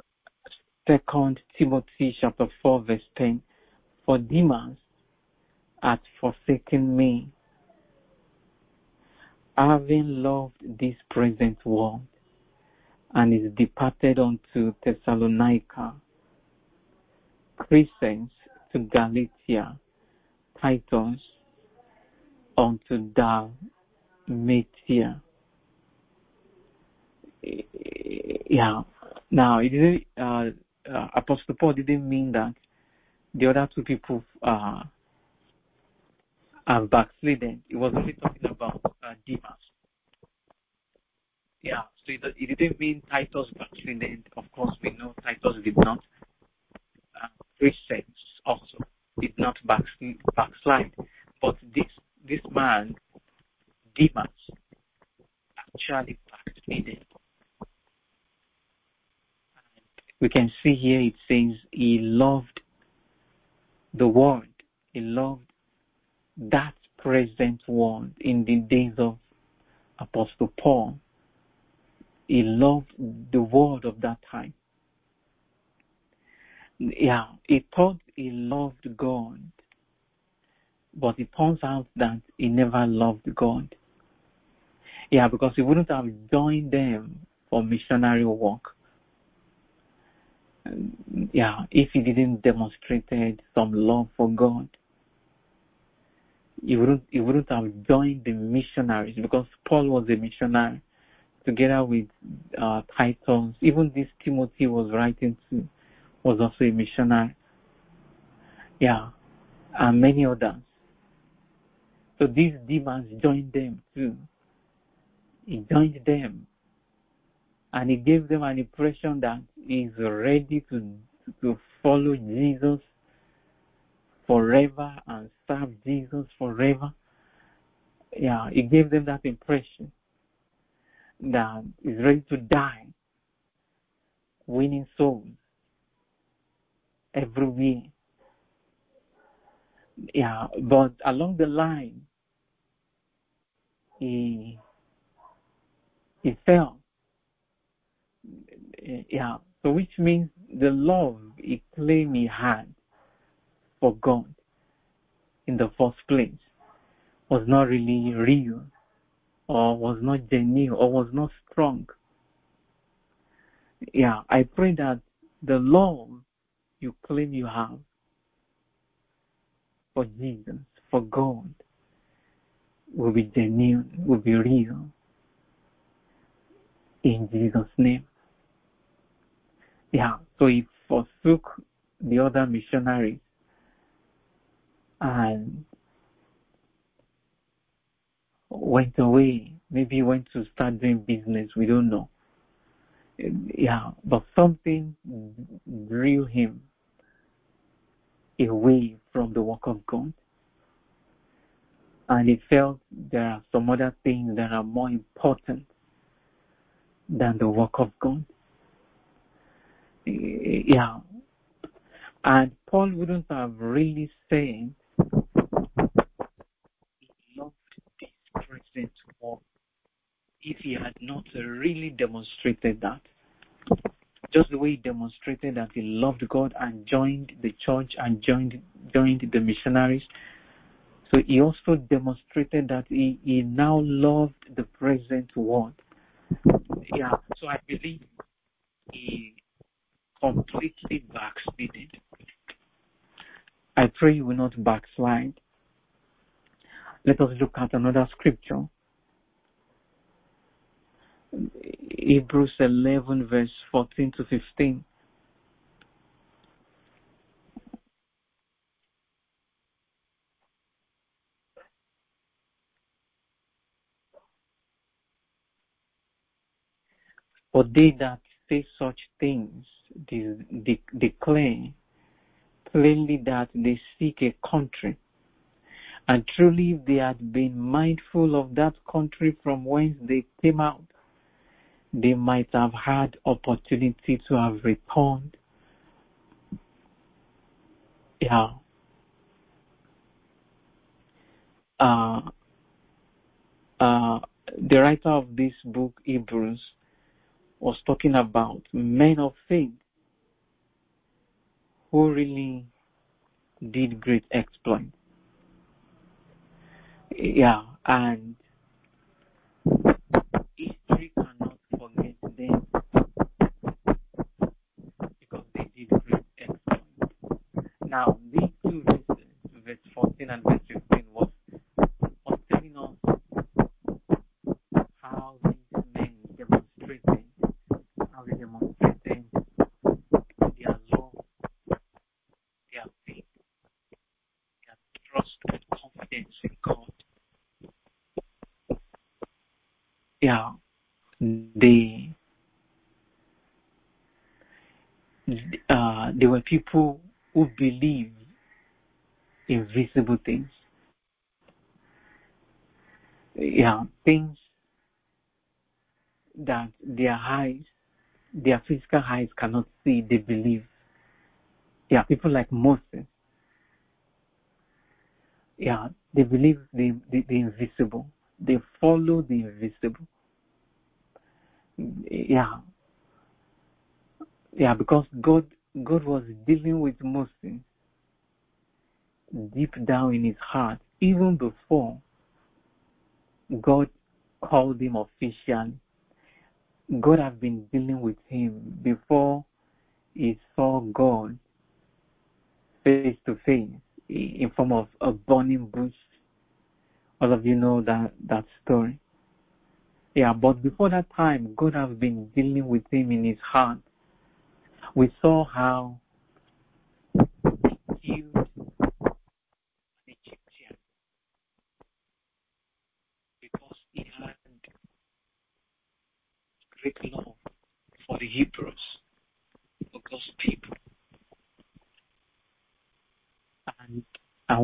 Second Timothy chapter 4 verse 10. For Demas, hath forsaken me, having loved this present world, and is departed unto Thessalonica, Crescens to Galatia, Titus unto Dalmatia. Yeah. Now, it didn't, Apostle Paul didn't mean that the other two people are backslidden. He was only talking about Demas. Yeah, so it didn't mean Titus backslidden. Of course, we know Titus did not. Christians also did not backslide. But this man, Demas, actually backslidden. We can see here it says he loved the world. He loved that present world in the days of Apostle Paul. He loved the world of that time. Yeah, he thought he loved God, but it turns out that he never loved God. Yeah, because he wouldn't have joined them for missionary work. Yeah, if he didn't demonstrated some love for God, he wouldn't have joined the missionaries, because Paul was a missionary together with Titus. Even this Timothy was writing to was also a missionary. Yeah, and many others. So these demons joined them too. He joined them, and he gave them an impression that he is ready to follow Jesus forever and serve Jesus forever. Yeah, he gave them that impression that he's ready to die, winning souls everywhere. Yeah, but along the line, he fell. Yeah, so which means the love he claimed he had for God in the first place was not really real, or was not genuine, or was not strong. Yeah, I pray that the love you claim you have for Jesus, for God, will be genuine, will be real. In Jesus' name. Yeah, so he forsook the other missionaries and went away. Maybe he went to start doing business, we don't know. Yeah, but something drew him away from the work of God. And he felt there are some other things that are more important than the work of God. Yeah. And Paul wouldn't have really said he loved this present world if he had not really demonstrated that. Just the way he demonstrated that he loved God and joined the church and joined the missionaries. So he also demonstrated that he now loved the present world. Yeah, so I believe he completely backslided. I pray you will not backslide. Let us look at another scripture. Hebrews 11 verse 14 to 15. For they that say such things declare plainly that they seek a country. And truly if they had been mindful of that country from whence they came out, they might have had opportunity to have returned. Yeah. The writer of this book, Hebrews, was talking about men of faith who really did great exploits. Yeah, and history cannot forget them because they did great exploits. Now, these two verses, verse 14 and verse 15, was telling us how these men demonstrated, their love, their faith, their trust and confidence in God. Yeah, they were people who believed in visible things. Yeah, things that their physical eyes cannot see, they believe. Yeah, people like Moses. Yeah, they believe the invisible. They follow the invisible. Yeah, because God was dealing with Moses deep down in his heart, even before God called him officially. God had been dealing with him before he saw God face to face in form of a burning bush. All of you know that story. Yeah, but before that time, God has been dealing with him in his heart. We saw how he killed an Egyptian because he had great love for the Hebrews, for God's people. And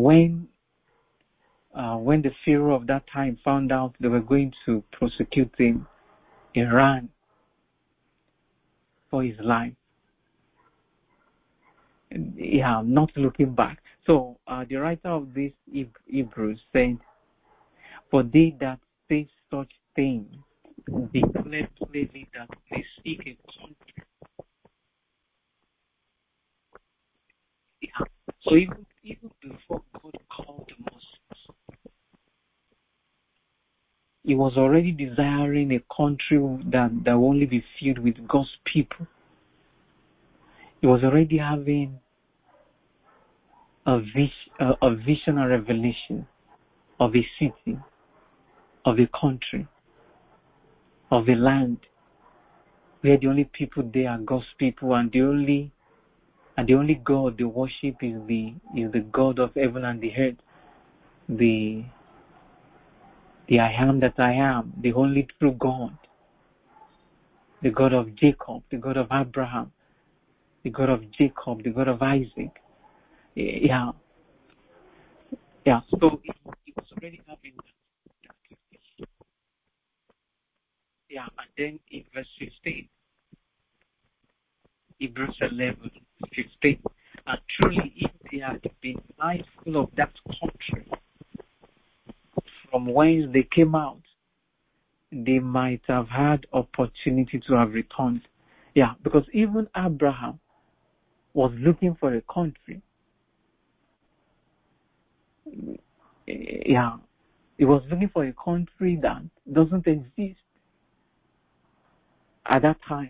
when the Pharaoh of that time found out they were going to prosecute him, he ran for his life. Yeah, not looking back. So the writer of this Hebrews said, "For they that say such things declare plainly that they seek a country." Yeah. So even before God called Moses, he was already desiring a country that will only be filled with God's people. He was already having a vision and revelation of a city, of a country, of a land where the only people there are God's people, and the only God they worship is the God of heaven and the earth, the I am that I am, the only true God, the God of Jacob, the God of Abraham, the God of Jacob, the God of Isaac. Yeah. So he was already having that. Yeah, and then in verse 15, Hebrews 11:15, and truly if they had been mindful of that country from whence they came out, they might have had opportunity to have returned. Yeah, because even Abraham was looking for a country. Yeah, he was looking for a country that doesn't exist at that time.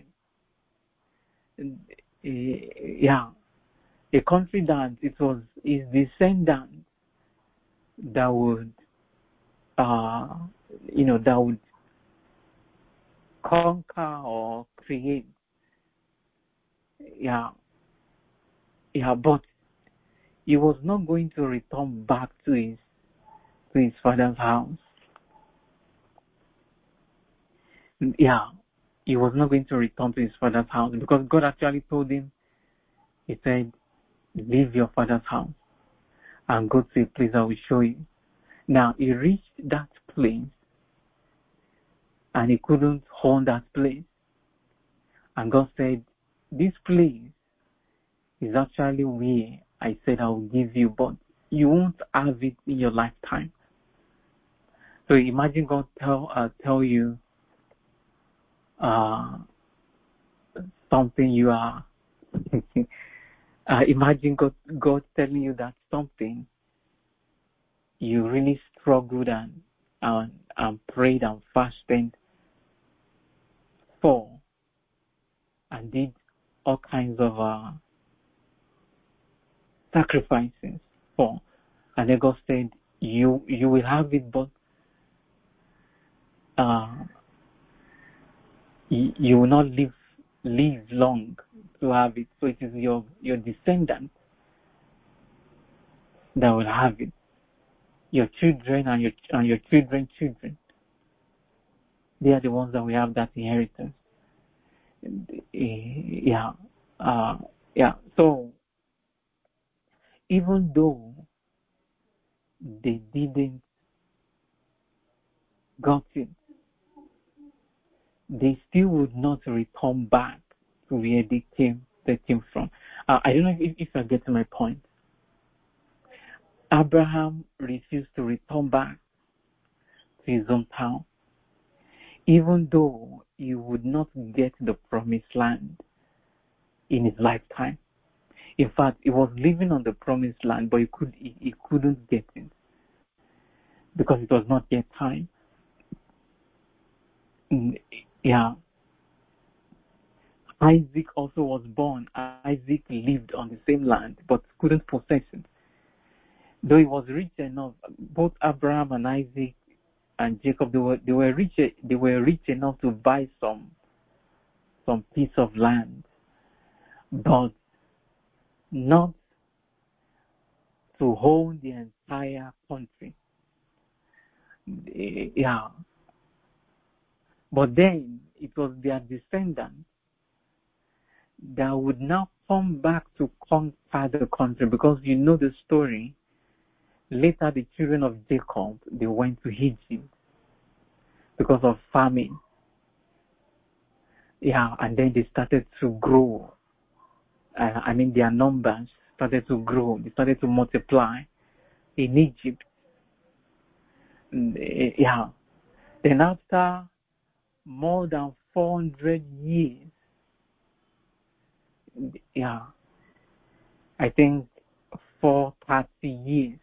Yeah, a country that it was his descendant that would, that would conquer or create. Yeah, but he was not going to return back to his father's house. Yeah, he was not going to return to his father's house because God actually told him, he said, leave your father's house and go to a place I will show you. Now, he reached that place and he couldn't hold that place. And God said, this place is actually where I said I will give you, but you won't have it in your lifetime. So imagine God tell you something you are. Imagine God telling you that something you really struggled and prayed and fasted for, and did all kinds of sacrifices for. And then God said, you will have it, but you will not live long to have it. So it is your descendants that will have it. Your children and your children's children. They are the ones that will have that inheritance. So even though they didn't got it, they still would not return back to where they came from. I don't know if I get to my point. Abraham refused to return back to his hometown, even though he would not get the promised land in his lifetime. In fact, he was living on the promised land, but he couldn't get it because it was not yet time. Isaac also was born. Isaac lived on the same land, but couldn't possess it. Though he was rich enough, both Abraham and Isaac and Jacob, they were rich enough to buy some piece of land, but not to own the entire country. But then it was their descendants that would now come back to conquer the country, because you know the story. Later, the children of Jacob, they went to Egypt because of famine. And then they started to grow. Their numbers started to grow. They started to multiply in Egypt. Then after more than 400 years, I think 430 years,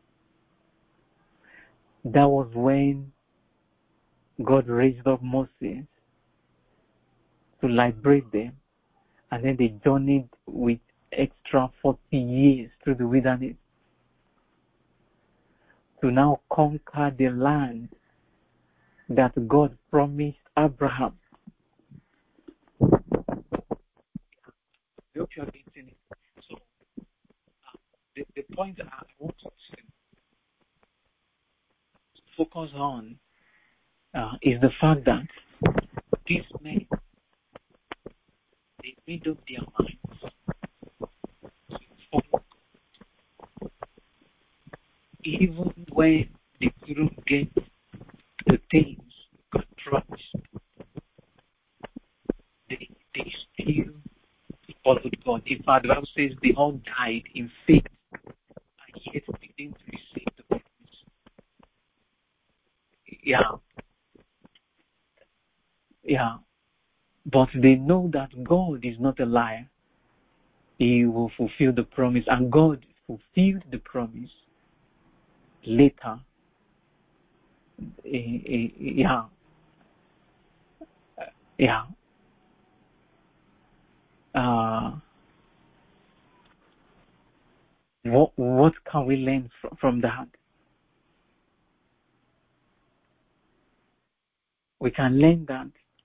that was when God raised up Moses to liberate them, and then they journeyed with extra 40 years through the wilderness to now conquer the land that God promised Abraham. I hope you are getting it. So, the point I want to focus on is the fact that these men, they made up their minds to follow God. Even when they couldn't get the things God promised, they still followed God. In fact, the Bible says they all died in faith, and yet they didn't receive the promise. But they know that God is not a liar. He will fulfill the promise, and God fulfilled the promise later. What can we learn from that? We can learn that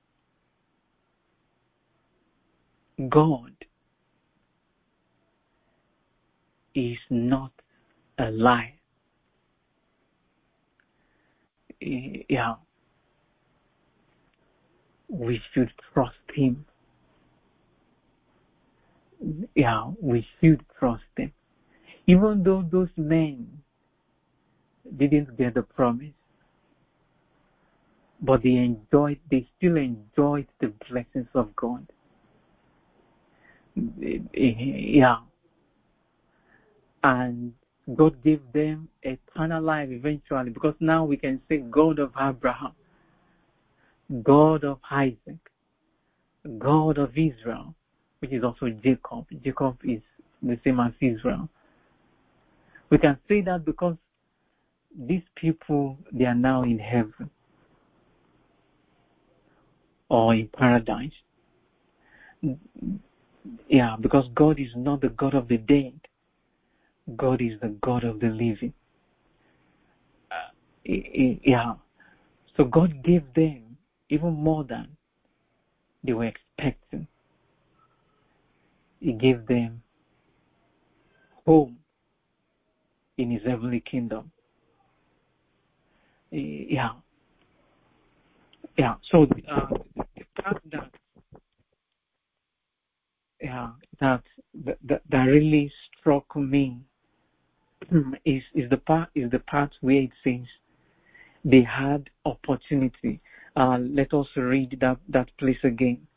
God is not a liar. We should trust Him. We should trust Him. Even though those men didn't get the promise, but they still enjoyed the blessings of God. And God gave them eternal life eventually, because now we can say God of Abraham, God of Isaac, God of Israel, which is also Jacob. Jacob is the same as Israel. We can say that because these people, they are now in heaven or in paradise. Yeah, because God is not the God of the dead. God is the God of the living. Yeah. So God gave them even more than they were expecting. He gave them home in His heavenly kingdom. Yeah. Yeah. So the part that that really struck me is the part where it says they had opportunity. Let us read that place again.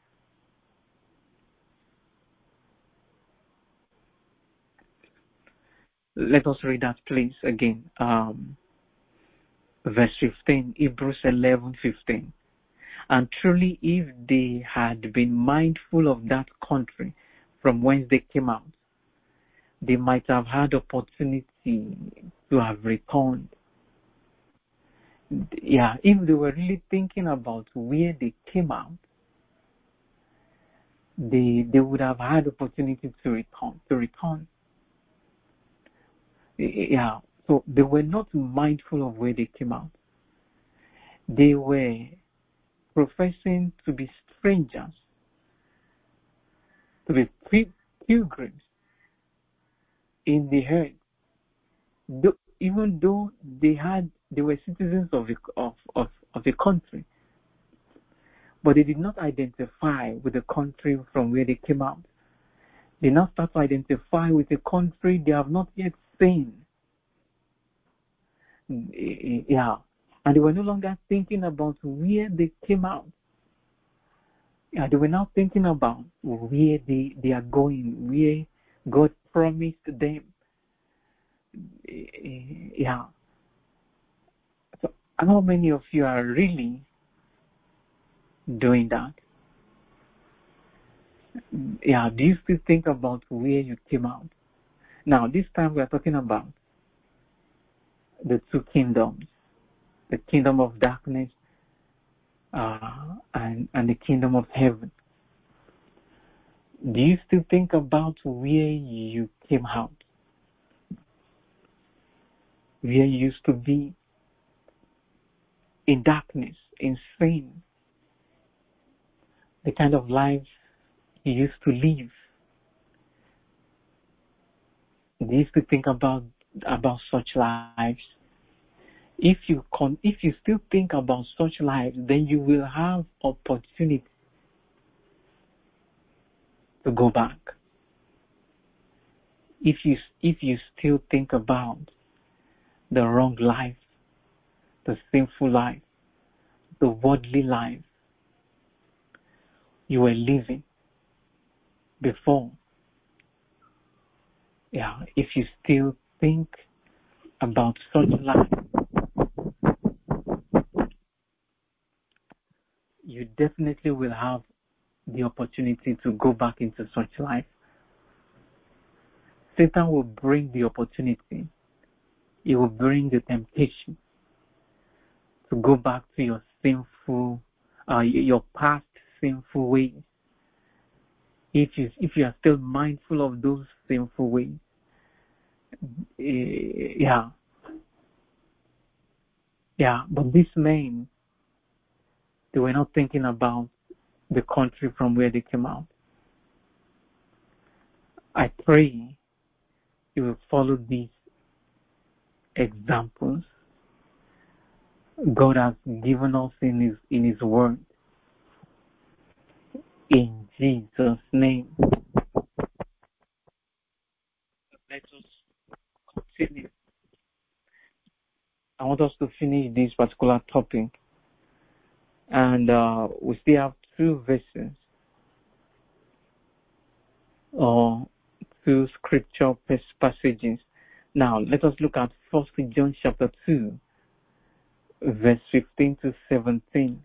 Let us read that place again. Verse 15, Hebrews 11:15. And truly, if they had been mindful of that country from whence they came out, they might have had opportunity to have returned. Yeah, if they were really thinking about where they came out, they would have had opportunity to return. Yeah, so they were not mindful of where they came out. They were professing to be strangers, to be pilgrims in the earth. Even though they were citizens of a country, but they did not identify with the country from where they came out. They now start to identify with a country they have not yet seen. Yeah. And they were no longer thinking about where they came out. Yeah, they were now thinking about where they are going, where God promised them. Yeah. So how many of you are really doing that? Yeah, do you still think about where you came out? Now, this time we are talking about the two kingdoms, the kingdom of darkness and the kingdom of heaven. Do you still think about where you came out? Where you used to be? In darkness, in sin, the kind of life you used to live. Do you still think about such lives? If you still think about such lives, then you will have opportunity to go back. If you still think about the wrong life, the sinful life, the worldly life you were living before, yeah, if you still think about such life, you definitely will have the opportunity to go back into such life. Satan will bring the opportunity. He will bring the temptation to go back to your sinful, your past sinful ways. If you are still mindful of those sinful ways, yeah. But these men, they were not thinking about the country from where they came out. I pray you will follow these examples God has given us in His Word. In Jesus' name. Let us continue. I want us to finish this particular topic. And we still have two verses or two scripture passages. Now, let us look at 1 John chapter 2, verse 15 to 17.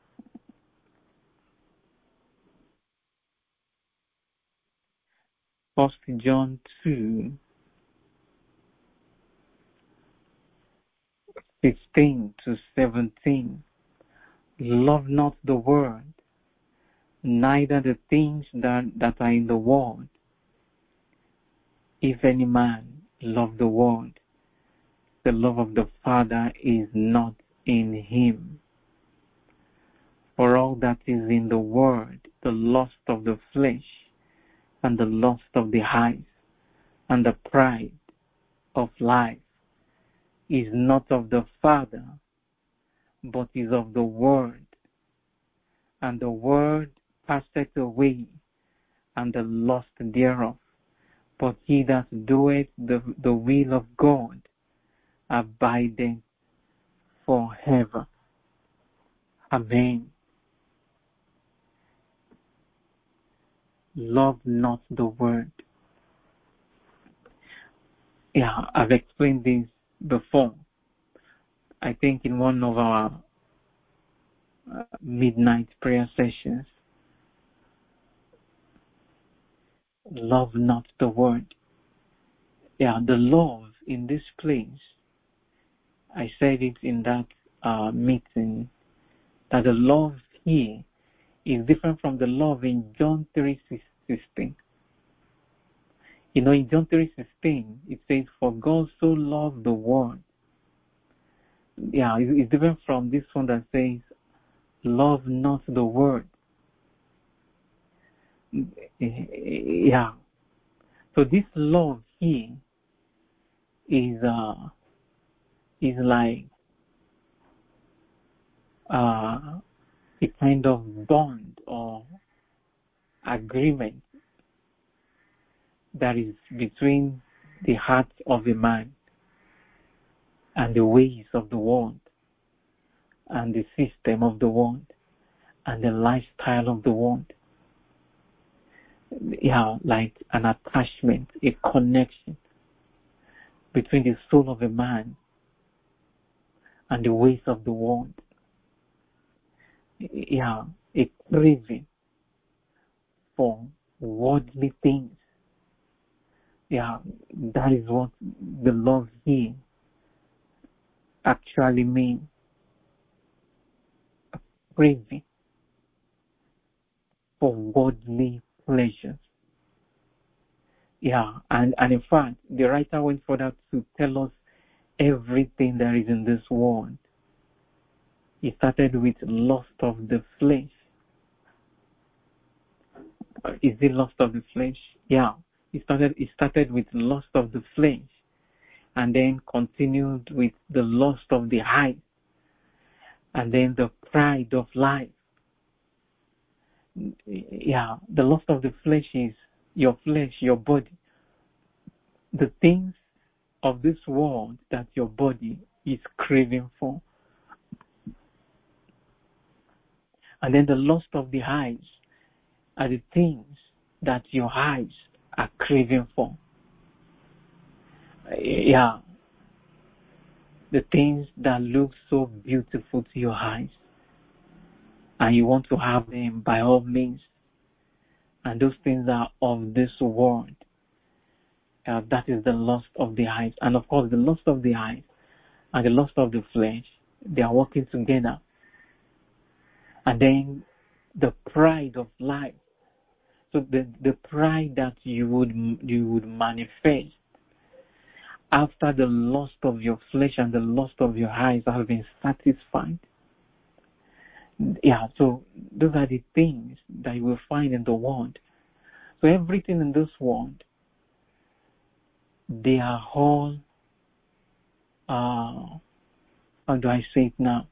1 John 2, 15 to 17. Love not the world, neither the things that are in the world. If any man love the world, the love of the Father is not in him. For all that is in the world, the lust of the flesh, and the lust of the eyes, and the pride of life, is not of the Father, but is of the world. And the world passeth away, and the lust thereof. But he that doeth the will of God abideth forever. Amen. Love not the world. Yeah, I've explained this before. I think in one of our midnight prayer sessions. Love not the world. Yeah, the love in this place, I said it in that meeting, that the love here is different from the love in John 3:16. You know, in John 3:16, it says, for God so loved the world. Yeah, it's different from this one that says, love not the world. Yeah. So this love here is like a kind of bond or agreement that is between the heart of a man and the ways of the world and the system of the world and the lifestyle of the world. Yeah, like an attachment, a connection between the soul of a man and the ways of the world. Yeah, a craving for worldly things. Yeah, that is what the love here actually means. A craving for worldly pleasures. Yeah, and in fact, the writer went further to tell us everything there is in this world. He started with lust of the flesh. Is it lust of the flesh? Yeah. He started with lust of the flesh and then continued with the lust of the eyes and then the pride of life. Yeah, the lust of the flesh is your flesh, your body. The things of this world that your body is craving for. And then the lust of the eyes are the things that your eyes are craving for. Yeah, the things that look so beautiful to your eyes. And you want to have them by all means. And those things are of this world. That is the lust of the eyes. And of course, the lust of the eyes and the lust of the flesh, they are working together. And then the pride of life. So the pride that you would manifest after the lust of your flesh and the lust of your eyes have been satisfied. Yeah, so those are the things that you will find in the world. So everything in this world, they are all, how do I say it now?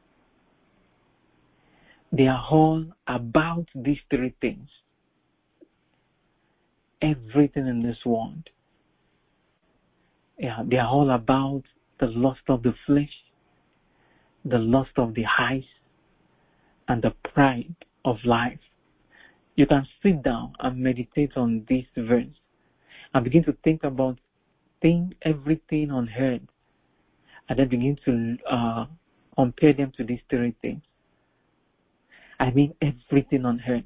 They are all about these three things. Everything in this world. Yeah, they are all about the lust of the flesh, the lust of the eyes, and the pride of life. You can sit down and meditate on this verse and begin to think about everything on earth and then begin to compare them to these three things. I mean everything on earth.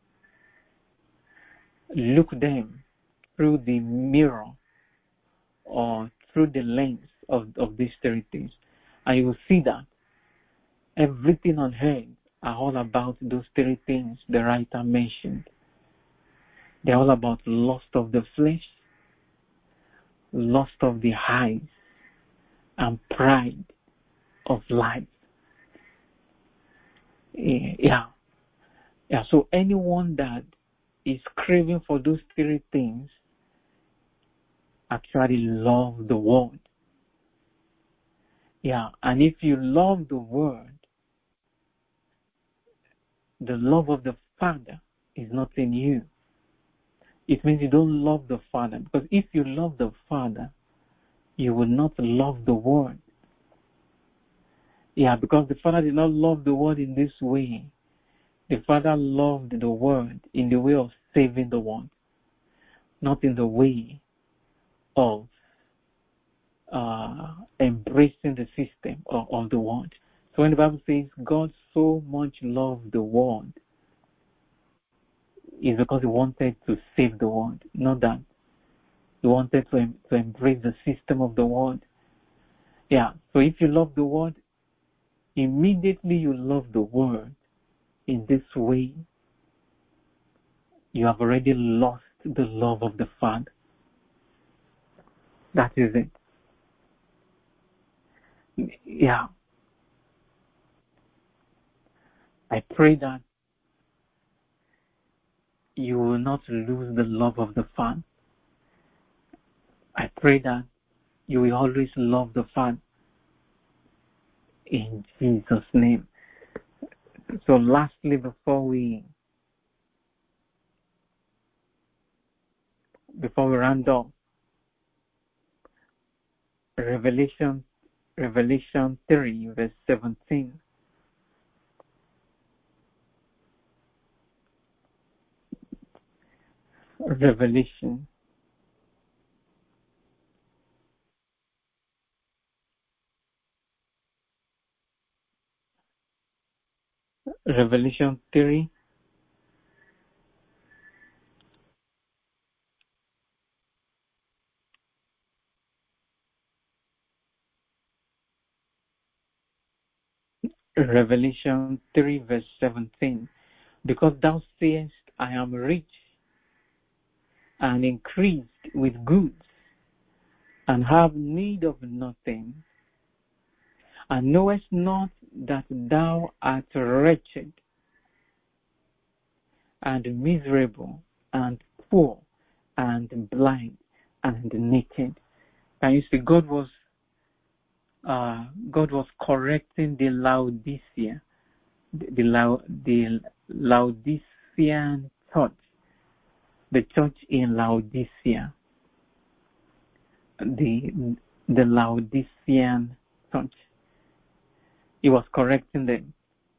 Look them through the mirror or through the lens of these three things And you will see that everything on earth are all about those three things the writer mentioned. They're all about lust of the flesh, lust of the eyes, and pride of life. Yeah. So anyone that is craving for those three things actually love the world. Yeah. And if you love the world, the love of the Father is not in you. It means you don't love the Father. Because if you love the Father, you will not love the world. Yeah, because the Father did not love the world in this way. The Father loved the world in the way of saving the world, not in the way of embracing the system of the world. So when the Bible says God so much loved the world, it's because he wanted to save the world, not that he wanted to embrace the system of the world. Yeah, so if you love the world, immediately you love the world. In this way, you have already lost the love of the Father. That is it. Yeah. I pray that you will not lose the love of the Father. I pray that you will always love the Father. In Jesus' name. So lastly, before we round up, Revelation 3 verse 17. Revelation 3 Revelation 3 verse 17. Because thou sayest, I am rich and increased with goods, and have need of nothing, and knowest not that thou art wretched, and miserable, and poor, and blind, and naked. And you see, God was correcting the Laodicea, the Laodicean church, the church in Laodicea, the Laodicean church. He was correcting them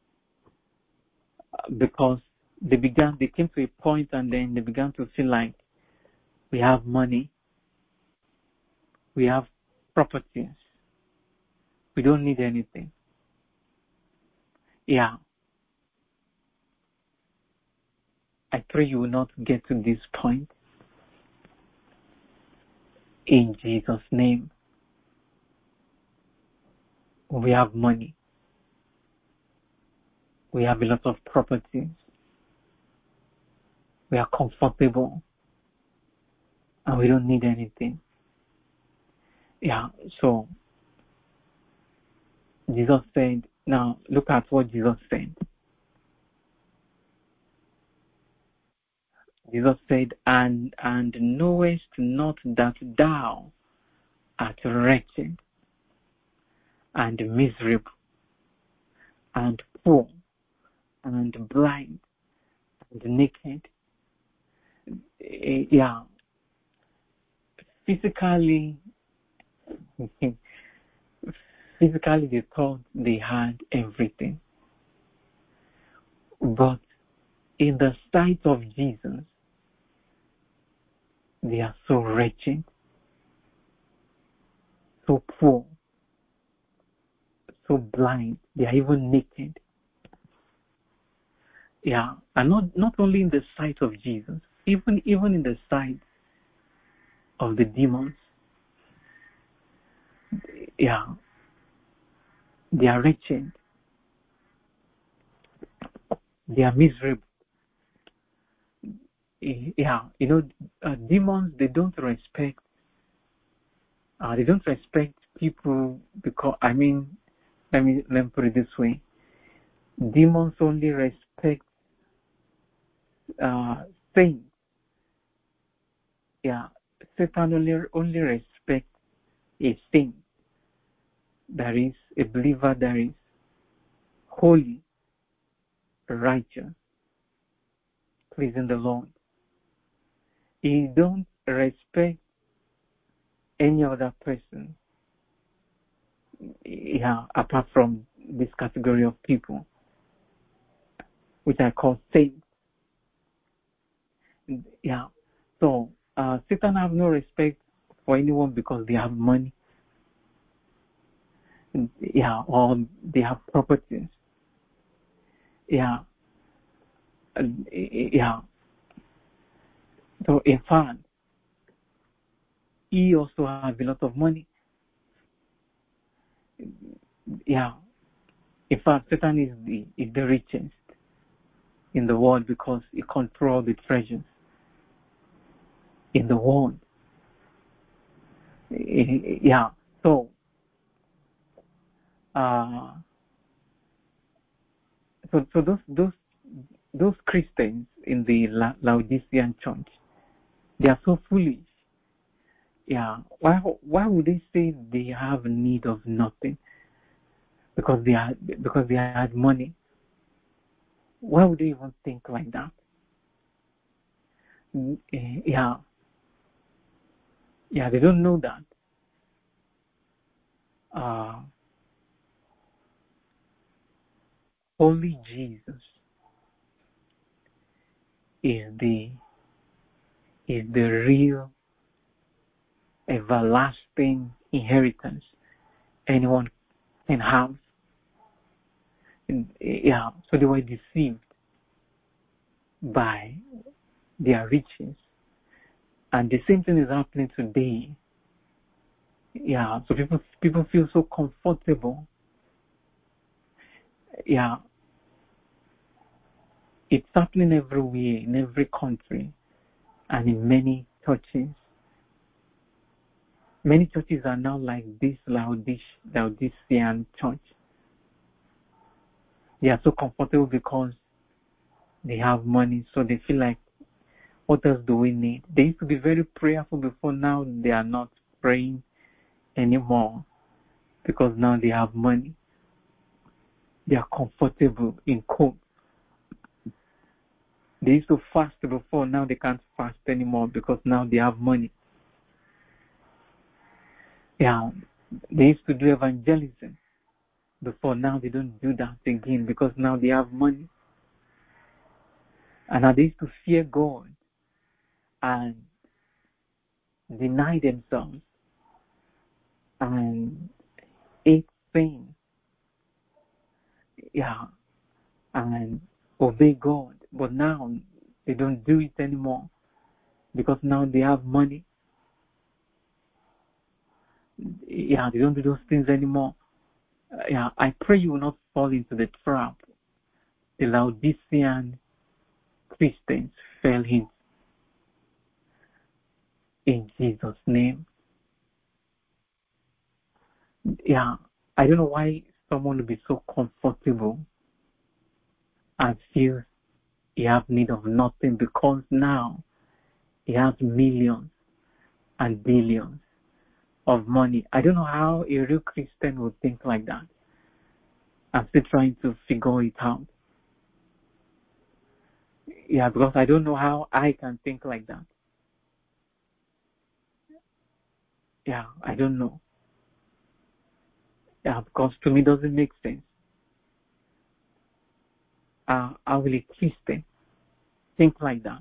because they came to a point and then they began to feel like we have money, we have properties, we don't need anything. Yeah. I pray you will not get to this point. In Jesus' name. We have money. We have a lot of properties. We are comfortable. And we don't need anything. Yeah, so Jesus said, now look at what Jesus said. Jesus said, and knowest not that thou art wretched, and miserable, and poor, and blind, and naked. Yeah, physically they thought they had everything. But in the sight of Jesus, they are so wretched, so poor, so blind, they are even naked. Yeah, and not only in the sight of Jesus, even in the sight of the demons. Yeah, They are wretched. They are miserable. Yeah, demons, they don't respect people because, let me put it this way. Demons only respect saints. Yeah, Satan only respects a saint. That is a believer that is holy, righteous, pleasing the Lord. He don't respect any other person, apart from this category of people, which I call saints. Yeah. So Satan have no respect for anyone because they have money. Yeah, or they have properties. Yeah. Yeah. So in fact, he also has a lot of money. Yeah. In fact, Satan is the richest in the world because he controls the treasures in the world. Yeah. So so those Christians in the Laodicean church, they are so foolish. Yeah. Why would they say they have need of nothing? Because they had money. Why would they even think like that? Yeah. Yeah, they don't know that. Only Jesus is the real everlasting inheritance anyone can have. Yeah, so they were deceived by their riches. And the same thing is happening today. Yeah, so people feel so comfortable. Yeah, it's happening everywhere, in every country, and in many churches. Many churches are now like this Laodicean church. They are so comfortable because they have money, so they feel like, what else do we need? They used to be very prayerful before. Now they are not praying anymore because now they have money. They are comfortable in court. They used to fast before. Now they can't fast anymore because now they have money. Yeah, they used to do evangelism before. Now they don't do that again because now they have money. And now they used to fear God and deny themselves and hate sin. Yeah, and obey God. But now they don't do it anymore because now they have money. Yeah, they don't do those things anymore. Yeah, I pray you will not fall into the trap the Laodicean Christians fell in Jesus' name. Yeah, I don't know why someone will be so comfortable and feel he has need of nothing because now he has millions and billions of money. I don't know how a real Christian would think like that. I'm still trying to figure it out. Yeah, because I don't know how I can think like that. Yeah, I don't know. Yeah, because to me it doesn't make sense. How will a Christian think like that?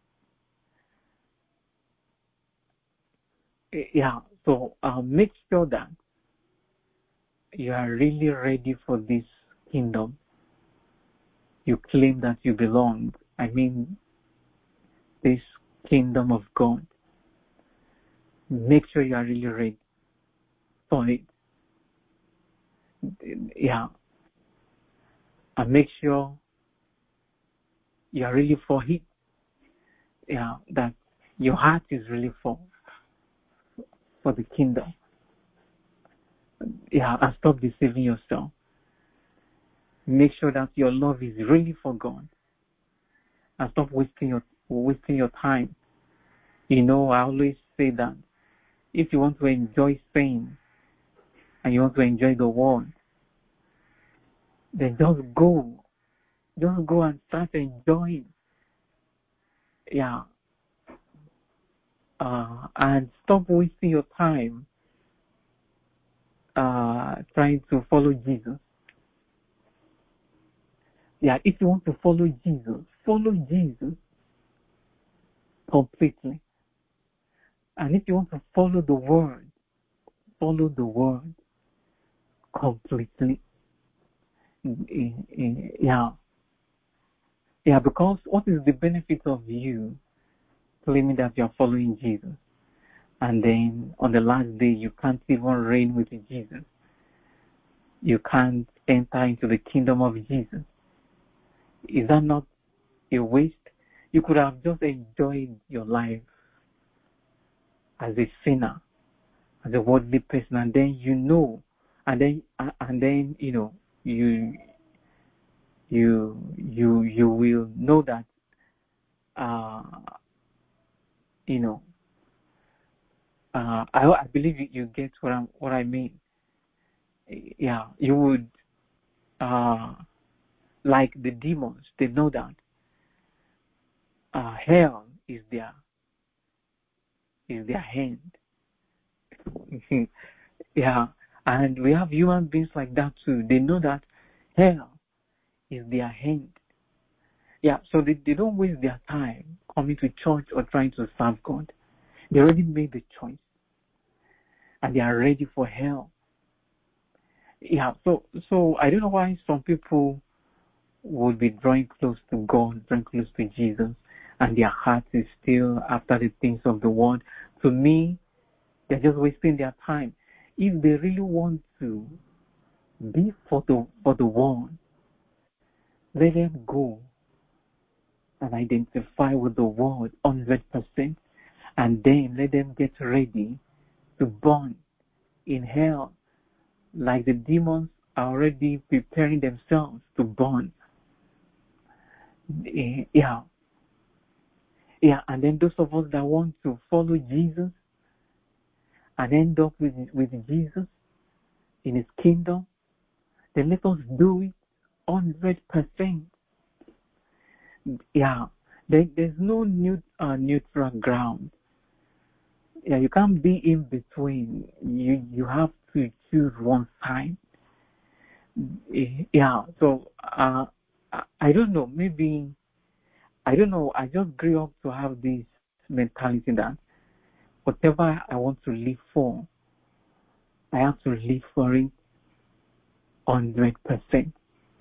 Yeah, so make sure that you are really ready for this kingdom. You claim that you belong. I mean, this kingdom of God. Make sure you are really ready for it. Yeah, and make sure you are really for it. Yeah, that your heart is really for the kingdom. Yeah, and stop deceiving yourself. Make sure that your love is really for God, and stop wasting your time. I always say that if you want to enjoy Spain and you want to enjoy the world, then just go and start enjoying. Yeah, and stop wasting your time trying to follow Jesus. Yeah, if you want to follow Jesus completely. And if you want to follow the word completely. Yeah. Yeah, because what is the benefit of you claiming that you are following Jesus? And then on the last day, you can't even reign with Jesus. You can't enter into the kingdom of Jesus. Is that not a waste? You could have just enjoyed your life as a sinner, as a worldly person, and then you will know that I believe you get what I mean. Yeah, you would like the demons. They know that hell is their hand. Yeah, and we have human beings like that too. They know that hell is their hand. Yeah, so they don't waste their time coming to church or trying to serve God. They already made the choice, and they are ready for hell. Yeah, so I don't know why some people would be drawing close to God, drawing close to Jesus, and their heart is still after the things of the world. To me, they're just wasting their time. If they really want to be for the world, let them go and identify with the world 100%, and then let them get ready to burn in hell, like the demons are already preparing themselves to burn. Yeah, and then those of us that want to follow Jesus and end up with Jesus in His kingdom, then let us do it 100%. Yeah, there's no neutral ground. Yeah, you can't be in between. You have to choose one side. Yeah, so I don't know. Maybe I don't know. I just grew up to have this mentality that whatever I want to live for, I have to live for it 100%.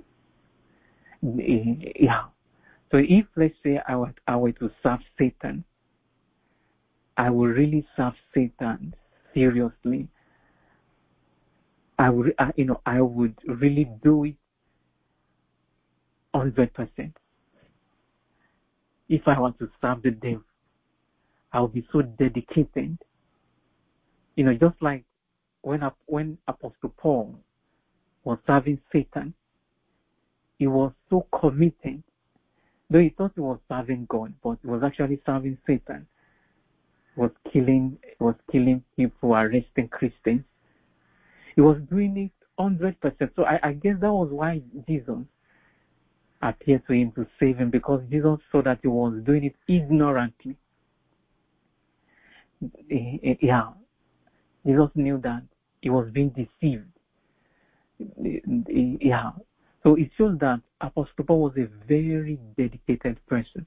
Yeah. So if let's say I were to serve Satan, I will really serve Satan seriously. I would really do it 100%. If I want to serve the devil, I will be so dedicated. Just like when Apostle Paul was serving Satan, he was so committed. Though he thought he was serving God, but he was actually serving Satan. He was killing people, arresting Christians. He was doing it 100%. So I guess that was why Jesus appeared to him to save him, because Jesus saw that he was doing it ignorantly. Yeah, Jesus knew that he was being deceived. Yeah, so it shows that Apostle Paul was a very dedicated person.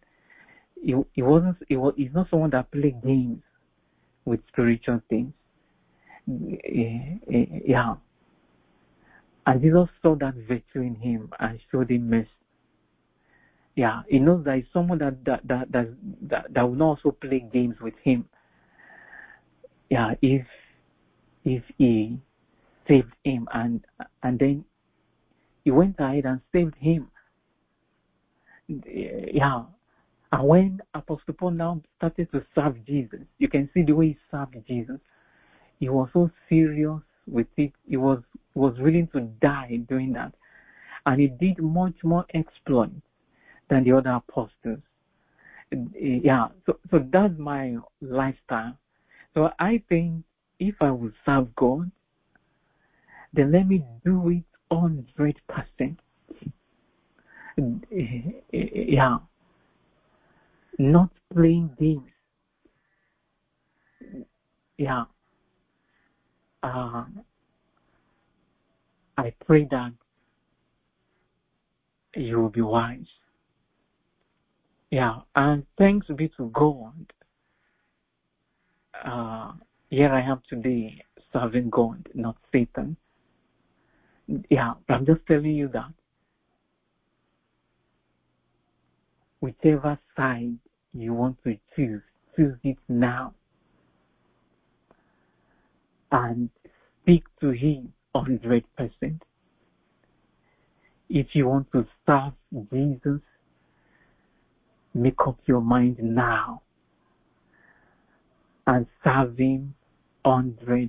He's not someone that played games with spiritual things. Yeah, and Jesus saw that virtue in him and showed him mercy. Yeah, he knows that he's someone that will not also play games with him. Yeah, if he saved him, and then he went ahead and saved him. Yeah. And when Apostle Paul now started to serve Jesus, you can see the way he served Jesus. He was so serious with it. He was willing to die doing that. And he did much more exploits than the other apostles. Yeah, so that's my lifestyle. So I think if I will serve God, then let me do it 100%. Yeah, not playing games. Yeah, I pray that you will be wise. Yeah, and thanks be to God. Here I am today serving God, not Satan. Yeah, but I'm just telling you that whichever side you want to choose it now and speak to Him 100%. If you want to serve Jesus, make up your mind now and serve Him 100%.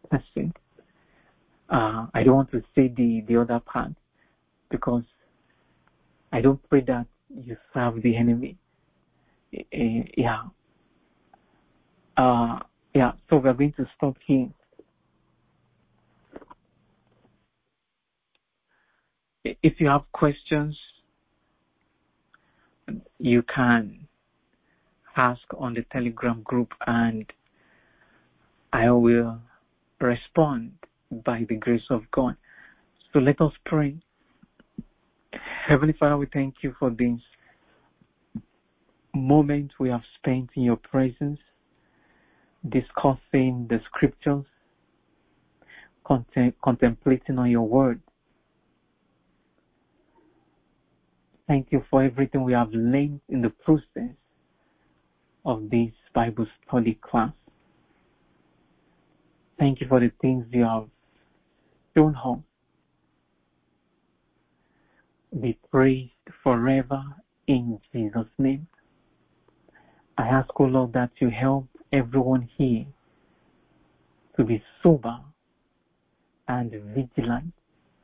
I don't want to say the other part because I don't pray that you serve the enemy. Yeah. Yeah, so we're going to stop here. If you have questions, you can ask on the Telegram group and I will respond by the grace of God. So let us pray. Heavenly Father, we thank you for this moment we have spent in your presence, discussing the scriptures, contemplating on your word. Thank you for everything we have learned in the process of this Bible study class. Thank you for the things you have shown us. Be praised forever in Jesus' name. I ask, O Lord, that you help everyone here to be sober and vigilant,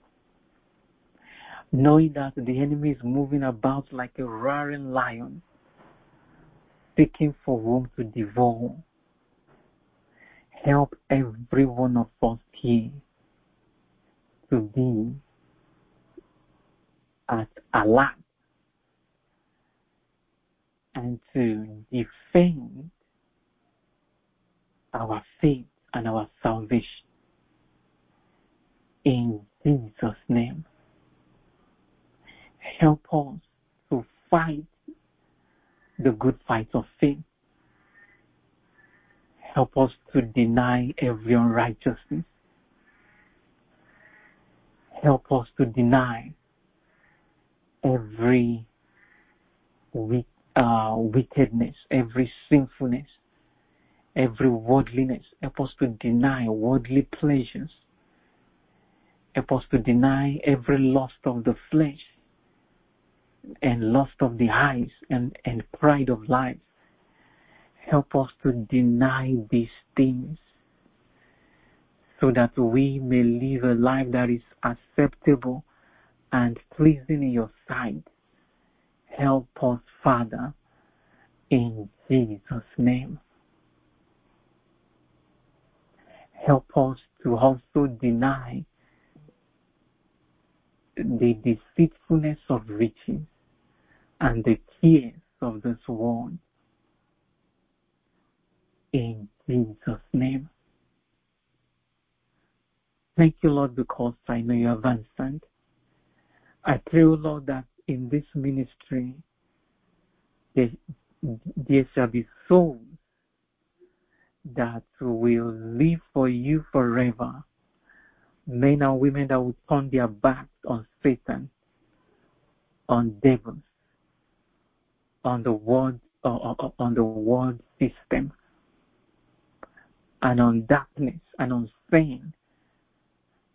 knowing that the enemy is moving about like a roaring lion, seeking for whom to devour. Help every one of us here to be at alert and to defend our faith and our salvation. In Jesus' name, help us to fight the good fight of faith. Help us to deny every unrighteousness. Help us to deny every wickedness, every sinfulness, every worldliness. Help us to deny worldly pleasures. Help us to deny every lust of the flesh and lust of the eyes and pride of life. Help us to deny these things so that we may live a life that is acceptable and pleasing in your sight. Help us, Father, in Jesus' name. Help us to also deny the deceitfulness of riches and the cares of this world. In Jesus' name. Thank you, Lord, because I know you have answered. I pray, Lord, that in this ministry there shall be souls that will live for you forever. Men and women that will turn their backs on Satan, on devils, on the world system, and on darkness, and on sin,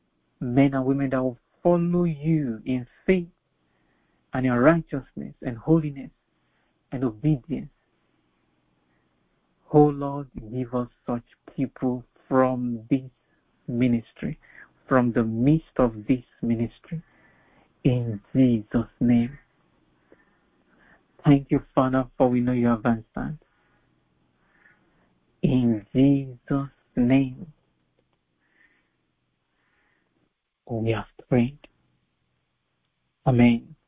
men and women that will follow you in faith and in righteousness and holiness and obedience. Oh Lord, give us such people from this ministry, from the midst of this ministry, in Jesus' name. Thank you, Father, for we know you have answered. In Jesus' name, we have prayed. Amen.